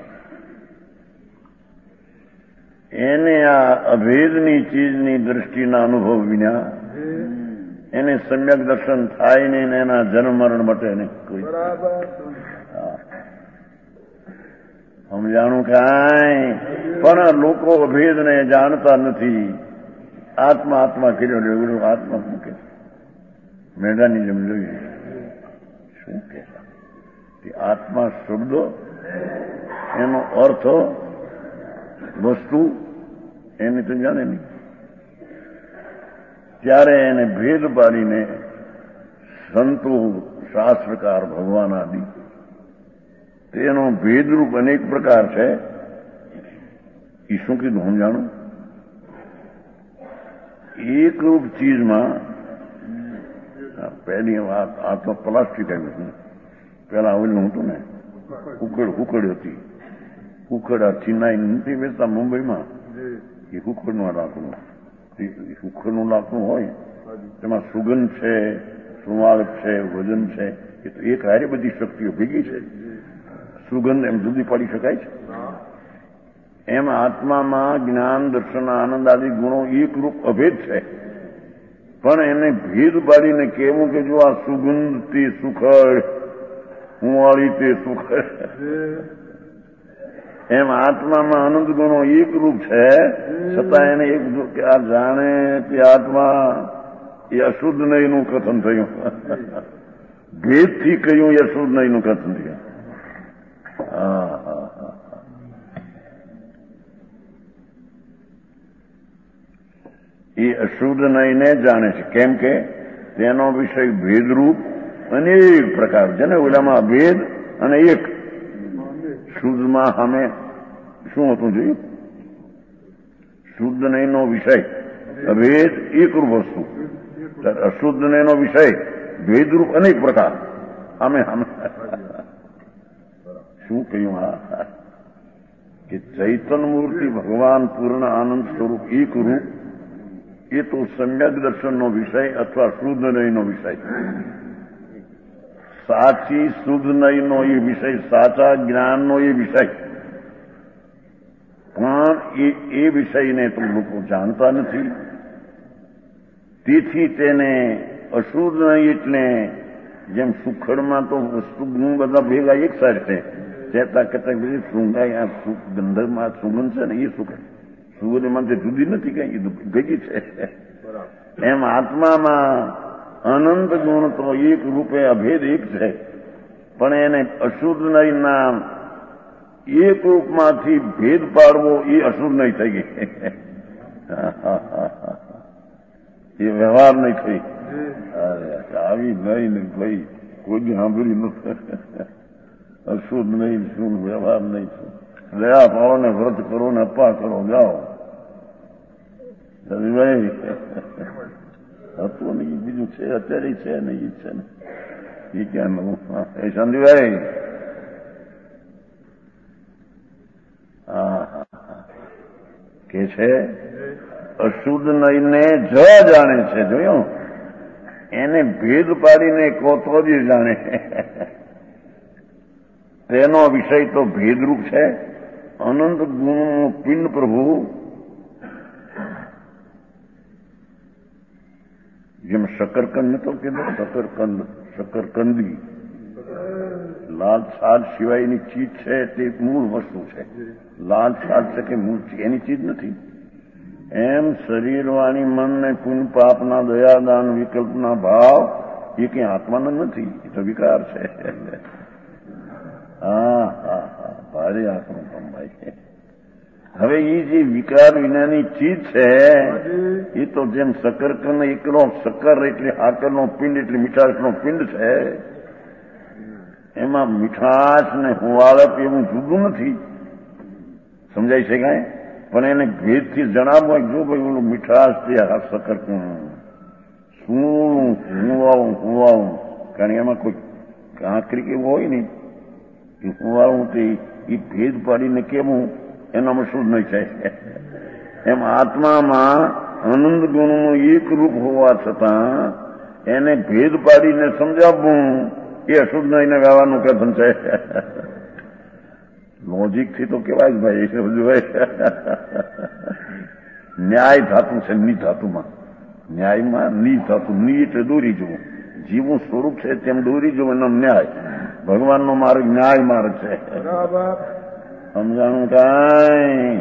એને આ અભેદની ચીજની દ્રષ્ટિના અનુભવ વિના એને સમ્યક દર્શન થાય નહીં એના જન્મ મરણ મટે નહીં કોઈ. સમજાણું કાંઈ પણ લોકો અભેદને જાણતા નથી. આત્મા આત્મા કર્યો લેવડો આત્મા શું કે મેદાની જેમ જોઈએ શું કે આત્મા શબ્દો એનો અર્થ વસ્તુ એને તો જાણે નહીં. ત્યારે એને ભેદ પાડીને સંતો શાસ્ત્રકાર ભગવાન આદિ તેનો ભેદરૂપ અનેક પ્રકાર છે. એ શું કીધું હું જાણું એકરૂપ ચીજમાં પહેલી વાત આ તો પ્લાસ્ટિક આવ્યું પેલા ઓલું હતું ને કુકડ કુકડ હતી કુકડ આ ચિનાઈ નથી વેચતા મુંબઈમાં એ કુકડનું લાકડું કુકડનું લાકડું હોય તેમાં સુગંધ છે સુવાળક છે વજન છે એ તો એક હારે બધી શક્તિઓ ભેગી છે. સુગંધ એમ જુદી પાડી શકાય છે. એમ આત્મામાં જ્ઞાન દર્શન આનંદ આદિ ગુણો એક રૂપ અભેદ છે પણ એને ભેદ પાડીને કહેવું કે જો આ સુગંધ તે સુખડ હુંવાળી તે સુખડ એમ આત્મામાં આનંદ ગુણો એક રૂપ છે છતાં એને એક કે આ જાણે તે આત્મા એ અશુદ્ધ નહીંનું કથન થયું. ભેદથી કહ્યું એ અશુદ્ધ નહીંનું કથન થયું. હા હા હા એ અશુદ્ધ નહીંને જાણે છે કેમ કે તેનો વિષય ભેદરૂપ અનેક પ્રકાર છે ને ઓલામાં ભેદ અને એક શુદ્ધમાં અમે શું હતું જોયું શુદ્ધ નહીંનો વિષય અભેદ એકરૂપ વસ્તુ અશુદ્ધ નહીંનો વિષય ભેદરૂપ અનેક પ્રકાર અમે અમે શું કહ્યું હા કે ચૈતન્ય મૂર્તિ ભગવાન પૂર્ણ આનંદ સ્વરૂપ એક રૂપ એ તો સમ્યક દર્શનનો વિષય અથવા શુદ્ધ નહીંનો વિષય. સાચી શુદ્ધ નહીંનો એ વિષય સાચા જ્ઞાનનો એ વિષય પણ એ એ વિષયને તો લોકો જાણતા નથી. તેથી તેને અશુદ્ધ નહીં એટલે જેમ સુખડમાં તો વસ્તુ ગુણ બધા ભેગા એક સાઈડ છે કહેતા કહેતા બધી શૃંગાઈ આ ગંધર્વમાં સુગંધ છે ને એ સુખ સુગંધમાં તે જુદી નથી કઈ ભેગી છે. એમ આત્મામાં અનંત ગુણ તો એક રૂપે અભેદ એક છે, પણ એને અશુદ્ધ નહીંના એક રૂપમાંથી ભેદ પાડવો એ અશુદ્ધ નહીં થઈ ગઈ. એ વ્યવહાર નહીં થઈ. આવી નહીં ને ભાઈ કોઈ સાંભળ્યું નથી. અશુદ્ધ નહીં શું વ્યવહાર નહીં શું દયા પાડો ને વ્રત કરો ને અપ્પા કરો જાઓ. ભાઈ હતું નહીં બીજું છે અત્યારે છે નહીં છે ને એ ક્યાં નવું. એ સંધીભાઈ હા કે છે અશુદ્ધ નહીંને જ જાણે છે. જોયું એને ભેદ પાડીને કહો તો જ જાણે. તેનો વિષય તો ભેદરૂપ છે. અનંત ગુણનું પિંડ પ્રભુ જેમ શકરકંદ તો કીધું શકરકંદ શકરકંદી લાલ છાલ સિવાયની ચીજ છે તે મૂળ વસ્તુ છે. લાલ છાલ છે કે મૂળ એની ચીજ નથી. એમ શરીર વાણી મન ને પુન પાપના દયાદાન વિકલ્પના ભાવ એ કઈ આત્માના નથી, એ તો વિકાર છે. હા હા હા ભારે આપણું કમાય. હવે એ જે વિકાર વિનાની ચીજ છે એ તો જેમ શકરકંદ એકનો શક્કર એટલે આકરનો પિંડ એટલે મીઠાશનો પિંડ છે. એમાં મીઠાશ ને હુવાળપ એવું જુદું નથી. સમજાય છે કાંઈ? પણ એને ભેદથી જણાવવું જો ભાઈ ઓલું મીઠાશથી આ શકરકંદ શું હુવાવું હુવાવું કારણ એમાં કોઈ કાંકરી કેવું હોય નહીં એ હુવાવું તે એ ભેદ પાડીને કેવું એનામાં શું નહીં થાય. એમ આત્મામાં આનંદ ગુણનું એક રૂપ હોવા છતાં એને ભેદ પાડીને સમજાવવું એ અશુદ્ધ નહીં વ્યવહારનું કથન છે. લોજિકથી તો કેવાય જ ભાઈ બધું ન્યાય ધાતુ છે. ની ધાતુમાં ન્યાયમાં ની ધાતુ ની એટલે દોરી જવું. જીવું સ્વરૂપ છે તેમ દોરી જવું એનો ન્યાય. ભગવાનનો માર્ગ ન્યાય માર્ગ છે. સમજાણું કાંઈ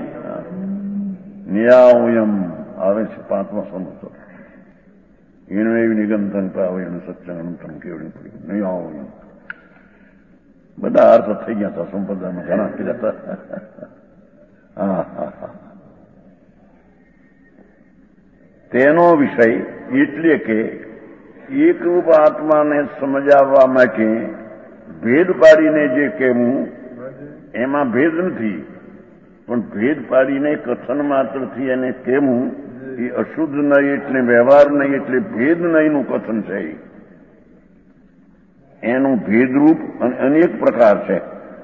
ન્યાયમ આવે છે પાંચમા સમજો એનું એવી નિગમતન પાવે એનું સત્સંગનું કેવડી પડી ન્યાયમ બધા અર્થ થઈ ગયા હતા. સંપ્રદાયમાં ઘણા કીધા હતા. હા હા હા તેનો વિષય એટલે કે એકરૂપ આત્માને સમજાવવા માટે ભેદ પાડીને જે કહેવું એમાં ભેદ નથી, પણ ભેદ પાડીને કથન માત્રથી એને કહેવું એ અશુદ્ધ નહીં એટલે વ્યવહાર નહીં એટલે ભેદ નહીંનું કથન છે. એનું ભેદરૂપ અને અનેક પ્રકાર છે.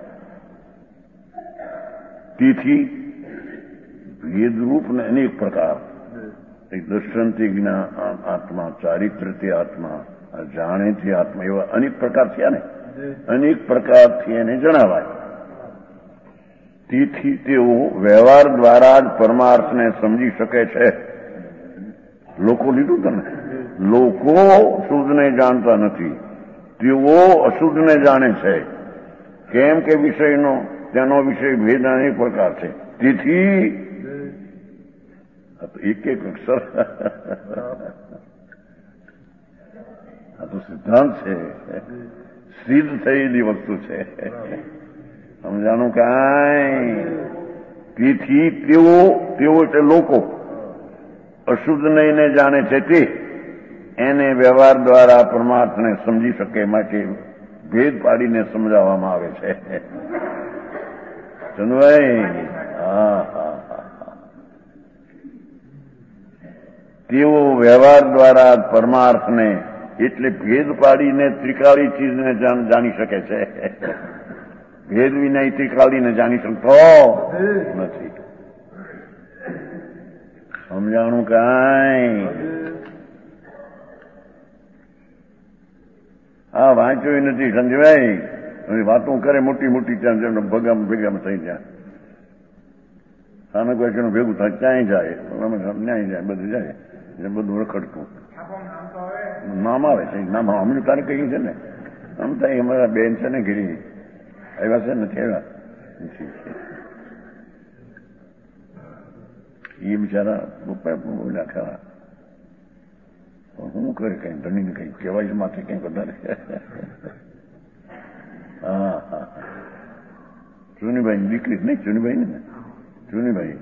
તેથી ભેદરૂપ ને અનેક પ્રકાર દર્શનથી જ્ઞાન આત્મા, ચારિત્રથી આત્મા, જાણેથી આત્મા એવા અનેક પ્રકાર થયા ને. અનેક પ્રકારથી એને જણાવાય. તેથી તેઓ વ્યવહાર દ્વારા જ પરમાર્થને સમજી શકે છે. લોકો લીધું તમે લોકો શુદ્ધને જાણતા નથી, તેઓ અશુદ્ધને જાણે છે. કેમ કે વિષયનો તેનો વિષય ભેદ અનેક પ્રકાર છે. તેથી એક એક અક્ષર આ તો સિદ્ધાંત છે, સિદ્ધ થયેલી વસ્તુ છે. સમજાનું કાંઈ? તેથી તેઓ તેઓ એટલે લોકો અશુદ્ધ નહીંને જાણે છે તે એને વ્યવહાર દ્વારા પરમાર્થને સમજી શકે માટે ભેદ પાડીને સમજાવવામાં આવે છે. ચંદુભાઈ હા હા હા તેઓ વ્યવહાર દ્વારા પરમાર્થને એટલે ભેદ પાડીને ત્રિકાળી ચીજને જાણી શકે છે. ભેદ વિનય ત્રિકાળીને જાણી શકતો નથી. સમજાણું કાંઈ? હા વાંચ્યું નથી સંજયભાઈ. વાતો કરે મોટી મોટી ત્યાં ભેગામાં ભેગામાં થઈ જાય. સ્થાનક વાક્યનું ભેગું થાય ક્યાંય જાય ન્યાય જાય બધું જાય. એ બધું રખડતું નામ આવે છે. નામ અમને તારે કહ્યું છે ને, આમ થાય અમારા બેન છે ને ઘેરી આવ્યા છે નથી આવ્યા એ બિચારા પપ્પા પણ બોલ્યા ખરા, હું કરે કઈ ધણીને કઈ કહેવાય માથે કઈ વધારે. હા હા ચુનીભાઈ દીકરી નહીં, ચુનીભાઈ ને ચુનીભાઈ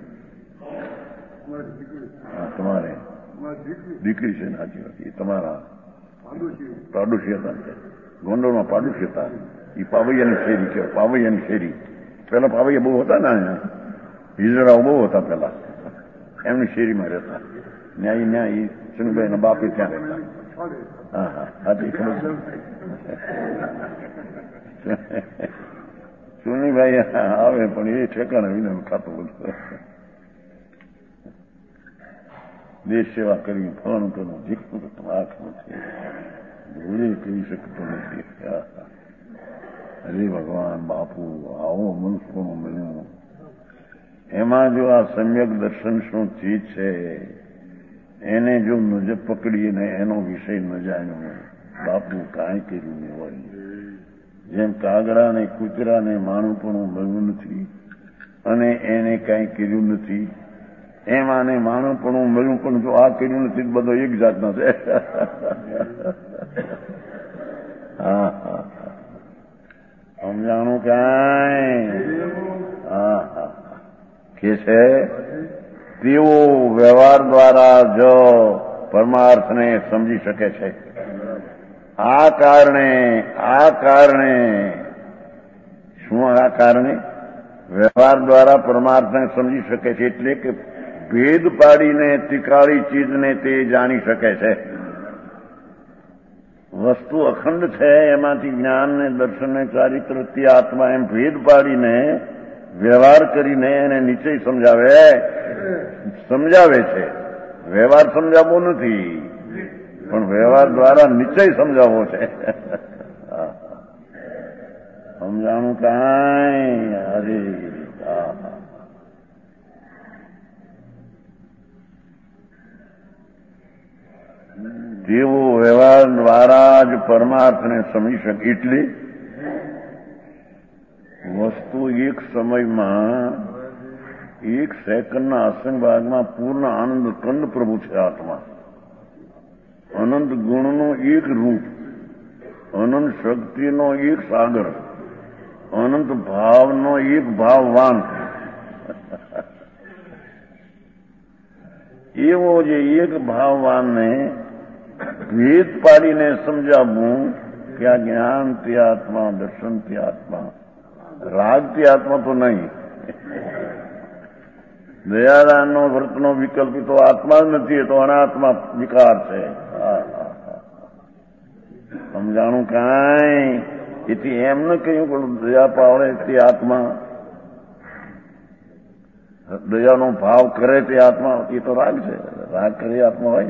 હા તમારે દીકરી છે ને, સાચી વાત. એ તમારા પાડોશી હતા, ગોંડલમાં પાડોશી હતા. એ પાવૈયાની શેરી કહેવાય, પાવૈયાની શેરી. પેલા પાવૈયા બહુ હતા ને, હિજરાઓ બહુ હતા પેલા, એમની શેરીમાં રહેતા. ન્યાય ન્યાય એ ચુનીભાઈ ના બાપે ત્યાં રહેતા. હા હા સાચી ખબર. ચુનીભાઈ આવે પણ એ ઠેકાણે વિના ખાતું બધું દેશ સેવા કરી ફળનું કરવું જીતવું તો તમારા ખબર છે, ભૂલી કહી શકતો નથી. હરે ભગવાન બાપુ આવો મનુષ્યનું મળ્યું. એમાં જો આ સમ્યક દર્શન શું ચીજ છે, એને જો નજર પકડીને એનો વિષય ન જાણ્યો, બાપુ કાંઈ કર્યું નહીં હોય. જેમ કાગડાને કૂતરાને માણુપણું મળ્યું નથી અને એને કાંઈ કર્યું નથી, એમ આને માણુપણું મળ્યું પણ જો આ કર્યું નથી, બધો એક જાતનો છે. હા હા સમજાણું કાંઈ. હા હા કે છે તેઓ વ્યવહાર દ્વારા જો પરમાર્થને સમજી શકે છે. આ કારણે આ કારણે શું આ કારણે વ્યવહાર દ્વારા પરમાર્થને સમજી શકે છે, એટલે કે ભેદ પાડીને ત્રિકાળી ચીજને તે જાણી શકે છે. વસ્તુ અખંડ છે, એમાંથી જ્ઞાન ને દર્શન ને ચારિત્ર તે આત્મા એમ ભેદ પાડીને વ્યવહાર કરીને એને નિશ્ચય સમજાવે સમજાવે છે. વ્યવહાર સમજાવવો નથી, પણ વ્યવહાર દ્વારા નિશ્ચય સમજાવવો છે. સમજાણું કાંઈ. અરે તેઓ વ્યવહાર દ્વારા જ પરમાર્થને સમજી શકે. એટલે વસ્તુ એક સમયમાં એક સેકન્ડના અસંગ ભાગમાં પૂર્ણ આનંદ કંદ પ્રભુ છે આત્મા. અનંત ગુણનો એક રૂપ, અનંત શક્તિનો એક સાગર, અનંત ભાવનો એક ભાવવાન. એવો જે એક ભાવવાનને ભેદ પાડીને સમજાવવું કે આ જ્ઞાન તે આત્મા, દર્શન તે આત્મા, રાગ તે આત્મા તો નહીં. દયાદાનનો વ્રતનો વિકલ્પ તો આત્મા જ નથી, એ તો અનાત્મા વિકાર છે. સમજાણું કાંઈ. એથી એમ ન કહ્યું પણ દયા પાવડે તે આત્મા, દયાનો ભાવ કરે તે આત્મા, એ તો રાગ છે. રાગ કરી આત્મા હોય,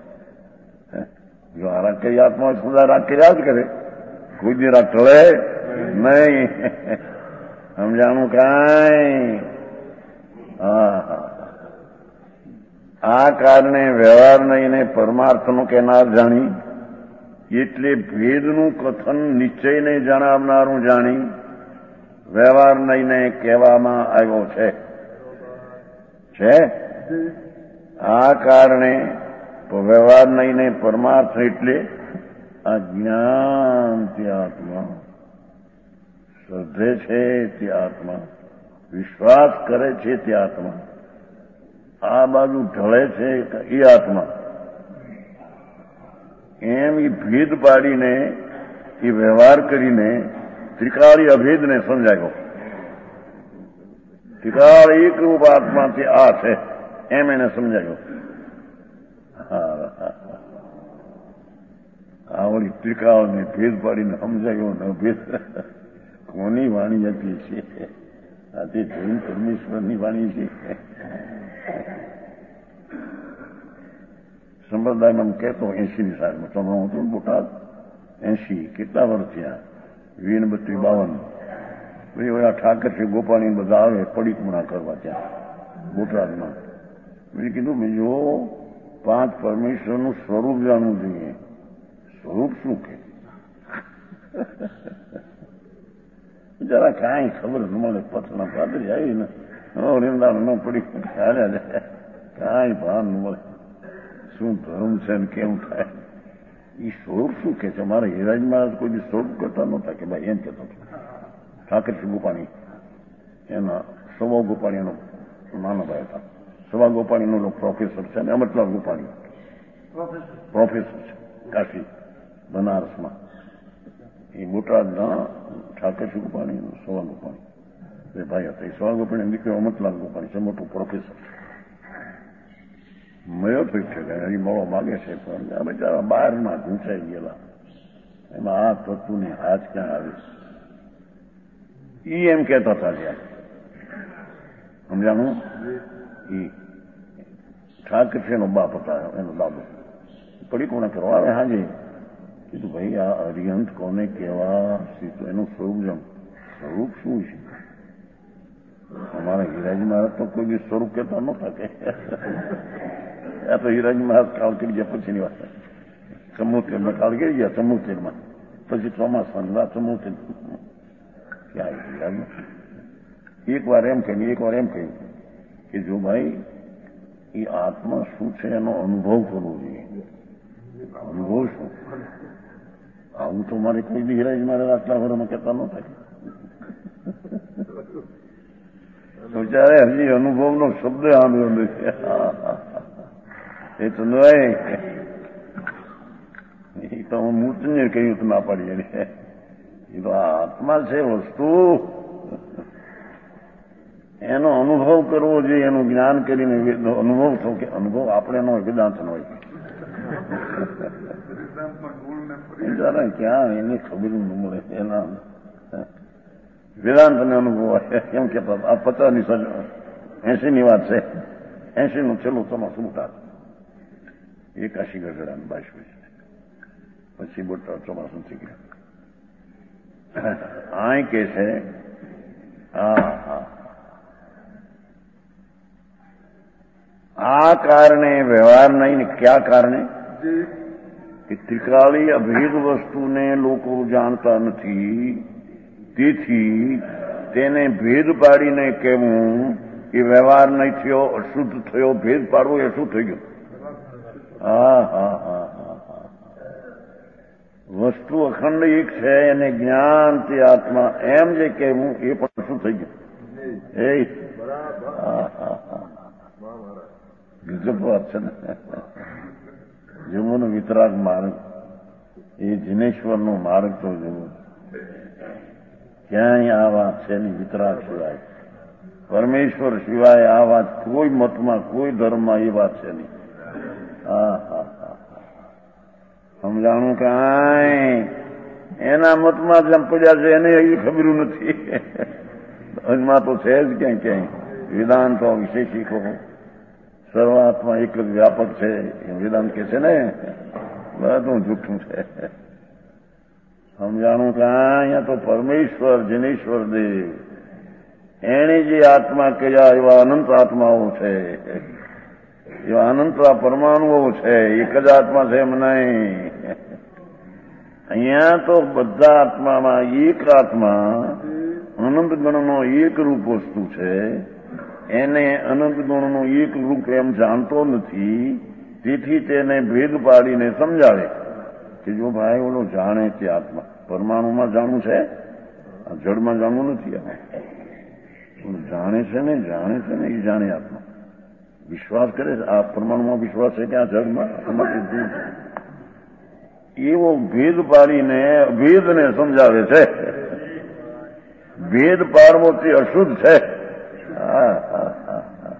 જો રાગ કરી આત્મા હોય સુધા રાગ કર્યા જ કરે, કોઈ દી રાગ ટળે નહીં. સમજાણું કાંઈ. હા આ કારણે વ્યવહાર નહીંને પરમાર્થનો કેનાર જાણી, એટલે ભેદનું કથન નિશ્ચયને જણાવનારું જાણી વ્યવહાર નહીંને કહેવામાં આવ્યો છે. છે આ કારણે વ્યવહાર નહીંને પરમાર્થ એટલે આ જ્ઞાન તે આત્મા, શ્રદ્ધે છે તે આત્મા, વિશ્વાસ કરે છે તે આત્મા, આ બાજુ ઢળે છે એ આત્મા. એમ એ ભેદ પાડીને એ વ્યવહાર કરીને ત્રિકાળી અભેદને સમજાયો. ત્રિકાળ એક રૂપ આત્મા તે આ છે એમ એને સમજાયો. આ વળી ત્રિકાળને ભેદ પાડીને સમજાયો ન ભેદ કોની વાણી હતી છે? આજે જૈન પરમેશ્વરની વાણી છે. સંપ્રદાયમાં કહેતો એસીની સાલમાં તમે હું હતું બોટાદ એસી કેટલા વર્ષ થયા? વીન બત્રી બાવન. પછી ઓલા ઠાકર છે ગોપાણી બધા આવે પડીકમણા કરવા ત્યાં બોટાદમાં. મેં કીધું બીજો પાંચ પરમેશ્વરનું સ્વરૂપ જાણવું જોઈએ. સ્વરૂપ શું કે જરા કાંઈ ખબર ન મળે. પથના પાદરી આવીને વૃંદાવન ન પડી ચાલ્યા જાય, કાંઈ ભાન ન મળે. શું ધર્મ છે ને કેમ થાય એ સ્વરૂપ શું કે છે? મારા હિરાજ મહારાજ કોઈ સ્વરૂપ કરતા નહોતા કે ભાઈ એમ કહેતો ઠાકરસિંહ ગોપાણી એના સ્વભાવ ગોપાણી એનો નાનો ભાઈ હતા. સ્વભાવ ગોપાણીનો પ્રોફેસર છે અને અમરલાલ ગોપાણી પ્રોફેસર છે કાશી બનારસમાં. એ બોટાદના ઠાકરસિંહ ગોપાણી સ્વભાવ ગોપાણી એ ભાઈ હતા. એ સ્વભાવ ગોપાણી દીકરો અમરલાલ ગોપાણી છે, મોટો પ્રોફેસર. મળ્યો તો છે હજી મળવા માગે છે પણ આ બિચારા બહારમાં ઘૂંચાઈ ગયેલા. એમાં આ તત્વ ની હાથ ક્યાં આવે? ઈ એમ કહેતા હતા ત્યાં સમજાણું. ઈ ઠાકર છે એનો બાપ હતા, એનો દાદો. પડી કોને કરવા આવે હાજે કીધું ભાઈ આ અરિહંત કોને કહેવા? એનું સ્વરૂપ જમ સ્વરૂપ શું છે? અમારા હિરાજી મહારાજ તો કોઈ બી સ્વરૂપ કહેતા નહોતા કે આ તો હિરાજી મહારાજ કાળ કરી ગયા પછીની વાત. ચમોતેરમાં કાળ કરી ગયા, ચમોતેરમાં પછી ચોમાસા ચમોતેર ક્યાં હિરાજ એક વાર એમ કહ્યું એક વાર એમ કહ્યું કે જો ભાઈ એ આત્મા શું છે એનો અનુભવ કરવો જોઈએ. અનુભવ શું? આવું તો મારે કોઈ બી હિરાજ મારે આટલા વર્ષમાં કહેતા નહોતા. વિચારે હજી અનુભવનો શબ્દ સાંભળ્યો નથી. એ તો નહીં, એ તો હું મૂર્તિને કહ્યું તો ના પાડીએ. એ તો આ આત્મા છે વસ્તુ, એનો અનુભવ કરવો જોઈએ. એનું જ્ઞાન કરીને અનુભવ થવો કે અનુભવ આપણે નો વેદાંત નો હોય. ક્યાં એની ખબર ન મળે. એના વેદાંત ને અનુભવ હોય કેમ કે આ પચાસની સજા એસી ની વાત છે. એસી નું છેલ્લું ચોમાસું ઉઠા એકાશી ગઢડા બાવીસ પછી બોટા ચોમાસું થઈ ગયા. આ કે છે હા હા આ કારણે વ્યવહાર નહીં ને ક્યાં કારણે કે ત્રિકાળી અભેદ વસ્તુને લોકો જાણતા નથી. તેથી તેને ભેદ પાડીને કહેવું કે વ્યવહાર નહીં થયો, અશુદ્ધ થયો. ભેદ પાડવો એ શું થઈ ગયું? હા હા હા હા હા વસ્તુ અખંડ એક છે એને જ્ઞાન તે આત્મા એમ જે કહેવું એ પણ શું થઈ ગયું? એ હા હા હા ગજબ વાત છે ને. જમુનો વિતરાગ માર્ગ એ જિનેશ્વરનો માર્ગ તો જવું ક્યાંય આ વાત છે નહીં. વિતરાગ સિવાય પરમેશ્વર સિવાય આ વાત કોઈ મતમાં કોઈ ધર્મમાં એ વાત છે નહીં. હા હા હા સમજાણું કાંઈ એના મતમાં જેમ પડ્યા છે એને એ ખબર નથી. હજમાં તો છે જ ક્યાંય ક્યાંય વેદાંતો વિશેષિકો સર્વાત્મા એક જ વ્યાપક છે એ વેદાંત કે છે ને બધું જૂઠું છે. સમજાણું કે અહીંયા તો પરમેશ્વર જિનેશ્વર દેવ એણે જે આત્મા કર્યા એવા અનંત આત્માઓ છે, એવા અનંત પરમાણુઓ છે. એક જ આત્મા છે એમ નહીં. અહીંયા તો બધા આત્મામાં એક આત્મા અનંત ગણનો એક રૂપ વસ્તુ છે. એને અનંત ગુણનું એક રૂપ એમ જાણતો નથી. તેથી તેને ભેદ પાડીને સમજાવે કે જો ભાઈ ઓલો જાણે તે આત્મા પરમાણુમાં જાણવું છે, જળમાં જાણવું નથી. જાણે છે ને જાણે છે ને એ જાણે આત્મા વિશ્વાસ કરે છે. આ પરમાણુમાં વિશ્વાસ છે કે આ જળમાં એવો ભેદ પાડીને ભેદને સમજાવે છે. ભેદ પાડવો તે અશુદ્ધ છે. હા હા હા હા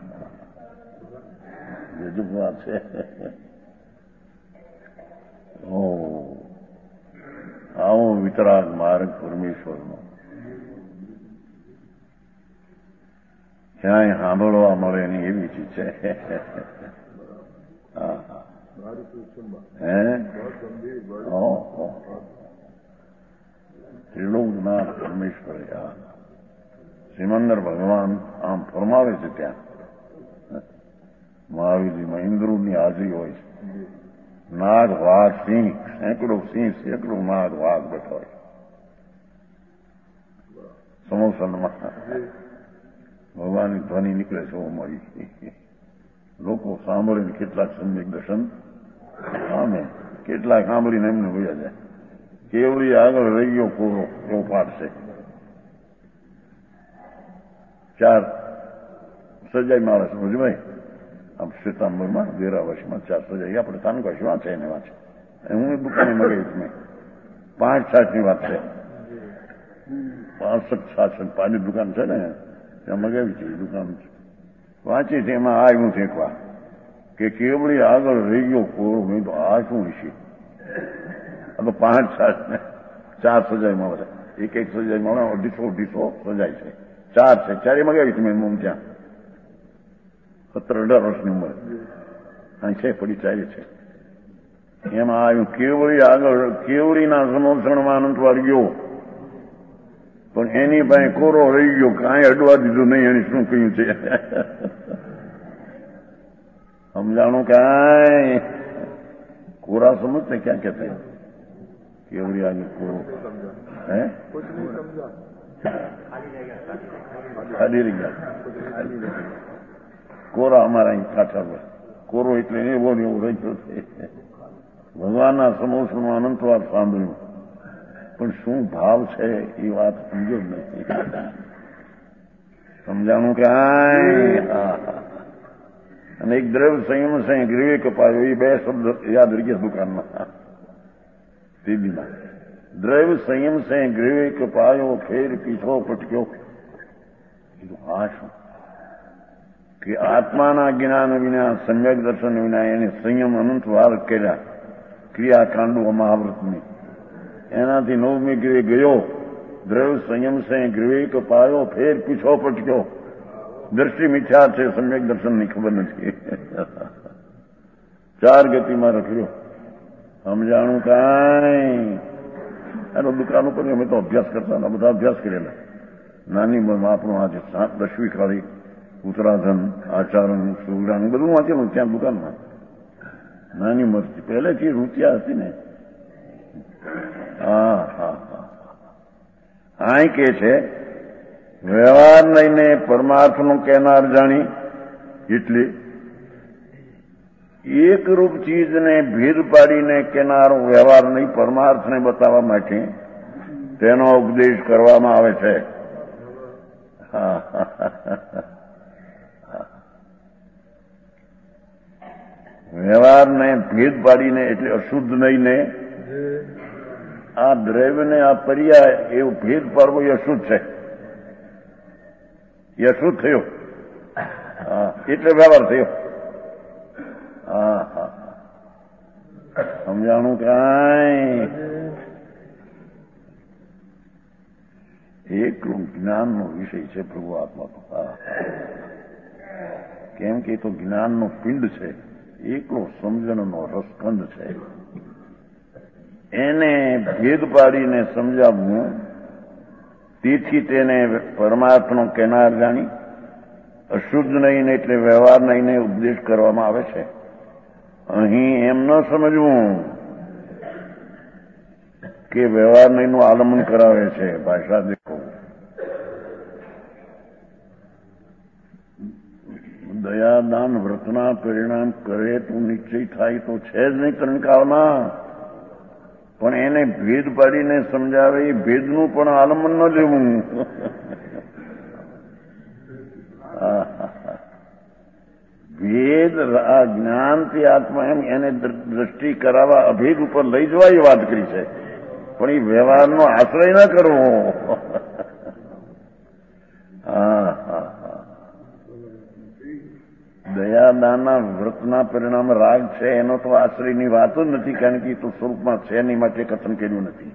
ગજબ વાત છે. ઓ આવો વિતરાગ માર્ગ પરમેશ્વરનો ક્યાંય સાંભળવા મળે નહીં એવી ચીજ છે. હા હા હે ત્રિલોકનાથ પરમેશ્વર સિમંદર ભગવાન આમ ફરમાવે છે ત્યાં મહાવીરમાં ઇન્દ્રની હાજરી હોય છે. નાગ, વાઘ, સિંહ, સેંકડો સિંહ, સેંકડો નાગ, વાઘ બેઠા હોય સમોસનમાં. ભગવાનની ધ્વનિ નીકળે છે અમારી. લોકો સાંભળીને કેટલાક સમ્યક દર્શન પામે, કેટલાક સાંભળીને એમને ભૂયા જાય. કેવડી આગળ રહી ગયો કોરો એવો પાઠ છે. ચાર સજાઈ માણસ ભુજભાઈ આમ શ્વેતાંબરમાં વેરાવશમાં ચાર સજાઈ આપણે તાલુકા વાંચે એને વાંચે. હું એ દુકાને મગાવી મેં પાંચ છાસની વાત છે. પાસઠ સાસઠ પાણી દુકાન છે ને ત્યાં મગાવી છે દુકાન વાંચી છે. એમાં આવ્યું છે એકવાર કે કેવડી આગળ રહી ગયો કોરો. મેં તો આ શું હશે? આ તો પાંચ સાત ને ચાર સજાઈ મળે. એક એક સજાઈ મળે અઢીસો અઢીસો સજાય છે. ચાર છે. ચારે મગાવી છે મેં મોમ ત્યાં સત્તર અઢાર વર્ષની ઉંમર અહીં છે પડી ચાલી છે. એમાં આવ્યું કેવડી આગળ કેવડીના સમોસણમાં અનંતવાર ગયો પણ એની પાસે કોરો રહી ગયો. કાંઈ અડવા દીધું નહીં. એને શું કહ્યું છે સમજાણું? કાંઈ કોરા સમજते क्या कहते हैं? केवड़ी आगे कोरो है ખાલી રહી ગયા. કોરા અમારા અહીં કાંઠા કોરો એટલે એવો ને એવો રહી ગયો છે. ભગવાનના સમોસણનું અનંતવાર સાંભળ્યું પણ શું ભાવ છે એ વાત સમજો જ નથી. સમજાણું કાંઈ? અને એક દ્રવ્ય સંયમ સંય ગૃહે કપાયો. એ બે શબ્દ યાદ રહી ગયા દુકાનમાં સીધીમાં. દ્રવ્ય સંયમ સંય ગૃહે કપાયો ફેર પીછો પટક્યો. કીધું હા શું? કે આત્માના જ્ઞાન વિના સમ્યક દર્શન વિના એને સંયમ અનંત વાર કર્યા ક્રિયાકાંડો મહાવ્રતની. એનાથી નવમી ગૃહે ગયો. દ્રવ્ય સંયમ સંય ગૃહે કપાયો ફેર પીછો પટક્યો. દ્રષ્ટિ મિથ્યા છે. સમ્યક દર્શનની ખબર નથી. ચાર ગતિમાં રખડ્યો. સમજાણું કાંઈ? એનો દુકાન ઉપર અમે તો અભ્યાસ કરતા હતા. બધા અભ્યાસ કરેલા. નાની ઉંમરમાં આપણું આજે સાત દસવી ખાલી ઉત્તરાધન આચારણ સુગરાનું બધું વાંચેલું ત્યાં દુકાનમાં. નાની ઉંમરથી પહેલેથી રૂપિયા હતી ને. હા હા હા આય કે છે વ્યવહાર લઈને પરમાર્થનું કહેનાર જાણી એટલે એકરૂપ ચીજને ભેદ પાડીને કહેનારો વ્યવહાર નહીં પરમાર્થને બતાવવા માટે તેનો ઉપદેશ કરવામાં આવે છે. વ્યવહારને ભેદ પાડીને એટલે અશુદ્ધ નહીંને આ દ્રવ્યને આ પર્યાય એવો ભેદ પાડવો એ અશુદ્ધ છે. એ અશુદ્ધ થયો એટલે વ્યવહાર થયો. હા હા સમજાણું કાંઈ? એકલું જ્ઞાનનો વિષય છે પ્રભુ આત્મા તો. કેમ કે તો જ્ઞાનનો પિંડ છે. એકલો સમજણનો રસખંડ છે. એને ભેદ પાડીને સમજાવવું તેથી તેને પરમાર્થનો કહેનાર જાણી અશુદ્ધ નહીં એટલે વ્યવહાર નહીં ઉપદેશ કરવામાં આવે છે. અહીં એમ ન સમજવું કે વ્યવહાર નહીંનું આલમન કરાવે છે. ભાષા દેખો દયાદાન વ્રતના પરિણામ કરે તો નિશ્ચય થાય તો છે જ નહીં ત્રણકાળમાં. પણ એને ભેદ પાડીને સમજાવે એ ભેદનું પણ આલમન ન લેવું. ભેદ આ જ્ઞાનથી આત્મા એમ એને દ્રષ્ટિ કરાવવા અભેદ ઉપર લઈ જવા એ વાત કરી છે. પણ એ વ્યવહારનો આશ્રય ન કરવો. હા હા દયાદાનના વ્રતના પરિણામ રાગ છે એનો તો આશ્રયની વાત જ નથી. કારણ કે એ તો સ્વરૂપમાં છે એની માટે કથન કર્યું નથી.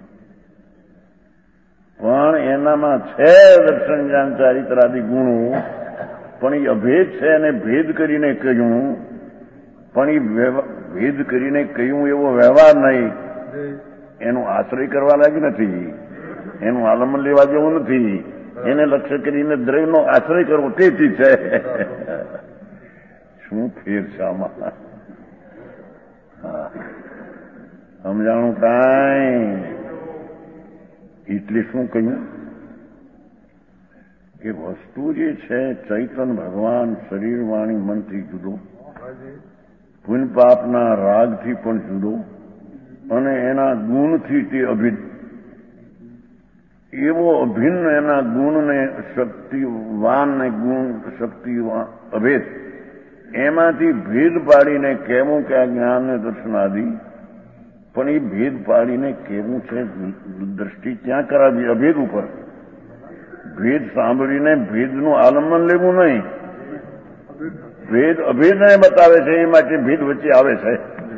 પણ એનામાં છે દર્શન જ્ઞાન ચારિત્રાદિ ગુણો. પણ એ અભેદ છે એને ભેદ કરીને કહ્યું. પણ એ ભેદ કરીને કહ્યું એવો વ્યવહાર નહીં. એનો આશ્રય કરવા લાગ્યું નથી. એનું આલમન લેવા જેવું નથી. એને લક્ષ્ય કરીને દ્રવ્યનો આશ્રય કરવો તેથી છે. શું ફેર છે આમાં? હા, સમજાણું કાંઈ? એટલે શું કહ્યું કે વસ્તુ જે છે ચૈતન ભગવાન શરીર વાણી મનથી જુદો, પુણ્ય પાપના રાગથી પણ જુદો, અને એના ગુણથી તે અભિન્ન. એવો અભિન્ન એના ગુણને શક્તિવાન ને ગુણ શક્તિવાન અભેદ, એમાંથી ભેદ પાડીને કહેવું કે આ જ્ઞાનને દર્શનાદિ, પણ એ ભેદ પાડીને કહેવું છે દ્રષ્ટિ ક્યાં કરાવી? અભેદ ઉપર. ભેદ સાંભળીને ભેદનું આલંબન લેવું નહીં. ભેદ અભેદને બતાવે છે, એ માટે ભેદ વચ્ચે આવે છે.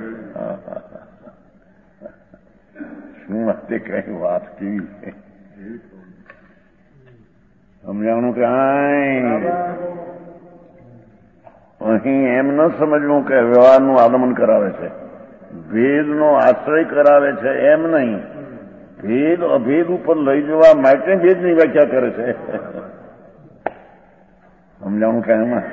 શું માટે કઈ વાત કેવી છે? સમજાણું કે અહીં એમ ન સમજવું કે વ્યવહારનું આલંબન કરાવે છે, ભેદનો આશ્રય કરાવે છે, એમ નહીં. ભેદ અભેદ ઉપર લઈ જવા માટે ભેદની વ્યાખ્યા કરે છે. સમજાણું કે એમાં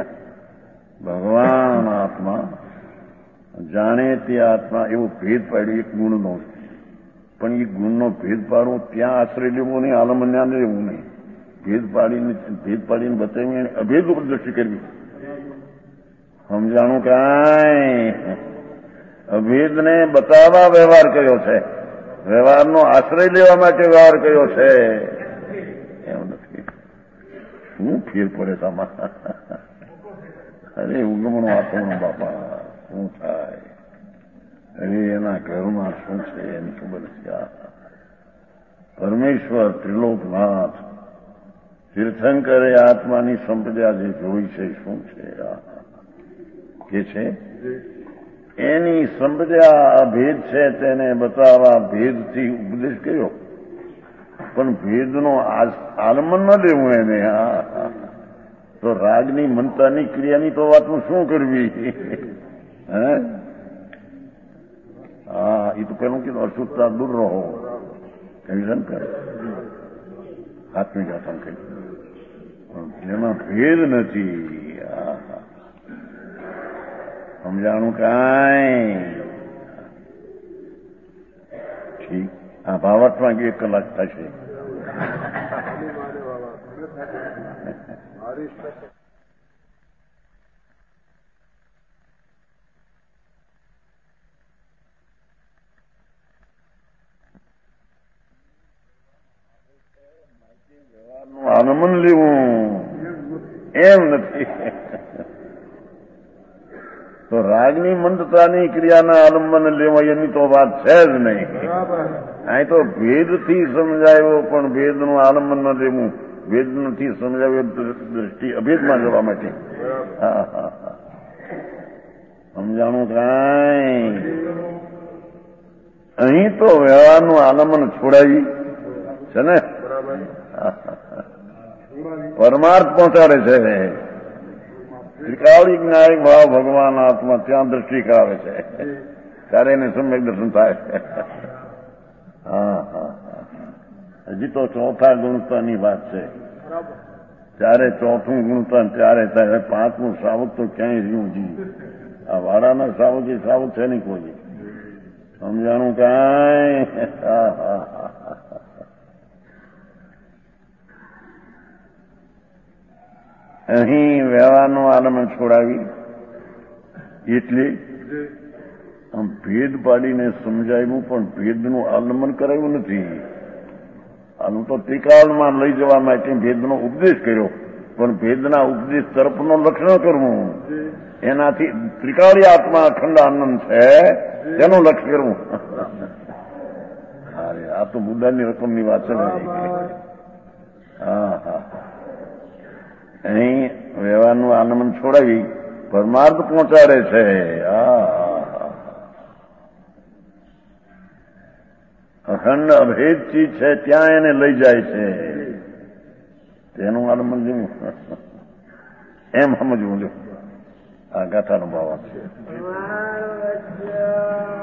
ભગવાન આત્મા જાણે તે આત્મા એવો ભેદ પાડ્યો એક ગુણનો, પણ એ ગુણનો ભેદ પાડવો ત્યાં આશ્રય લેવો નહીં, આલંબન ત્યાં લેવું નહીં. ભેદ પાડીને ભેદ પાડીને બતાવીને અભેદ ઉપર દ્રષ્ટિ કરવી. સમજાણું કાંઈ? અભેદને બતાવવા વ્યવહાર કર્યો છે, વ્યવહારનો આશ્રય લેવા માટે વ્યવહાર કર્યો છે. એવું નથી. શું ફેર પડે તમારા? અરે ઉગમણો આત્મનો બાપા શું થાય? અરે એના ઘરમાં શું છે એની ખબર છે. પરમેશ્વર ત્રિલોકનાથ તીર્થંકરે આત્માની સંપદા જે જોઈ છે શું છે કે છે એની સંપદા અભેદ છે, તેને બતાવવા ભેદથી ઉપદેશ કર્યો, પણ ભેદનો આલંબન ન દેવું એને. હા, તો રાગની મનતાની ક્રિયાની તો વાતનું શું કરવી? હે, હા, એ તો પેલું કીધું અશુદ્ધતા દૂર રહો, કમિશન કરે આત્મિક આસન કરી, એમાં ભેદ નથી. સમજાણું કાંઈ? ઠીક. આ ભાવાર્થમાં એક કલાક થશે. આનંદ લેવું એમ નથી. તો રાગની મંદતાની ક્રિયાના આલંબન લેવા એની તો વાત છે જ નહીં. અહીં તો ભેદથી સમજાયો, પણ ભેદનું આલંબન ન લેવું, ભેદ નથી સમજાવ્યો દ્રષ્ટિ અભેદમાં જવા માટે. હા હા હા, સમજાણું કાંઈ? અહીં તો વ્યવહારનું આલંબન છોડાવી છે ને, પરમાર્થ પહોંચાડે છે. ત્રિકાળી જ્ઞાયક ભાવ ભગવાન આત્મા ત્યાં દ્રષ્ટિ કરાવે છે, ત્યારે એને સમ્યક દર્શન થાય. હા હા, હજી તો ચોથા ગુણતાની વાત છે. ત્યારે ચોથું ગુણતા ત્યારે થાય, પાંચમું સાવક તો ક્યાંય રહ્યું જી. આ વાડાના સાવક એ સાવક છે નહીં કોઈ. સમજાણું કાંઈ? હા હા હા, અહીં વ્યવહારનું આલંબન છોડાવી એટલે આમ ભેદ પાડીને સમજાવ્યું, પણ ભેદનું આલંબન કરાવ્યું નથી. આનું તો ત્રિકાળમાં લઈ જવા માટે ભેદનો ઉપદેશ કર્યો, પણ ભેદના ઉપદેશ તરફનો લક્ષણ કરવું, એનાથી ત્રિકાળી આત્મા અખંડ આનંદ છે તેનું લક્ષ્ય કરવું. અરે આ તો મુદ્દાની રકમની વાત છે. હા હા, અહીં વ્યવહારનું આલંબન છોડાવી પરમાર્થ પહોંચાડે છે. અખંડ અભેદ ચીજ છે ત્યાં એને લઈ જાય છે, તેનું આલંબન લેવું એમ સમજવું. જો આ ગાથાનો ભાવ છે.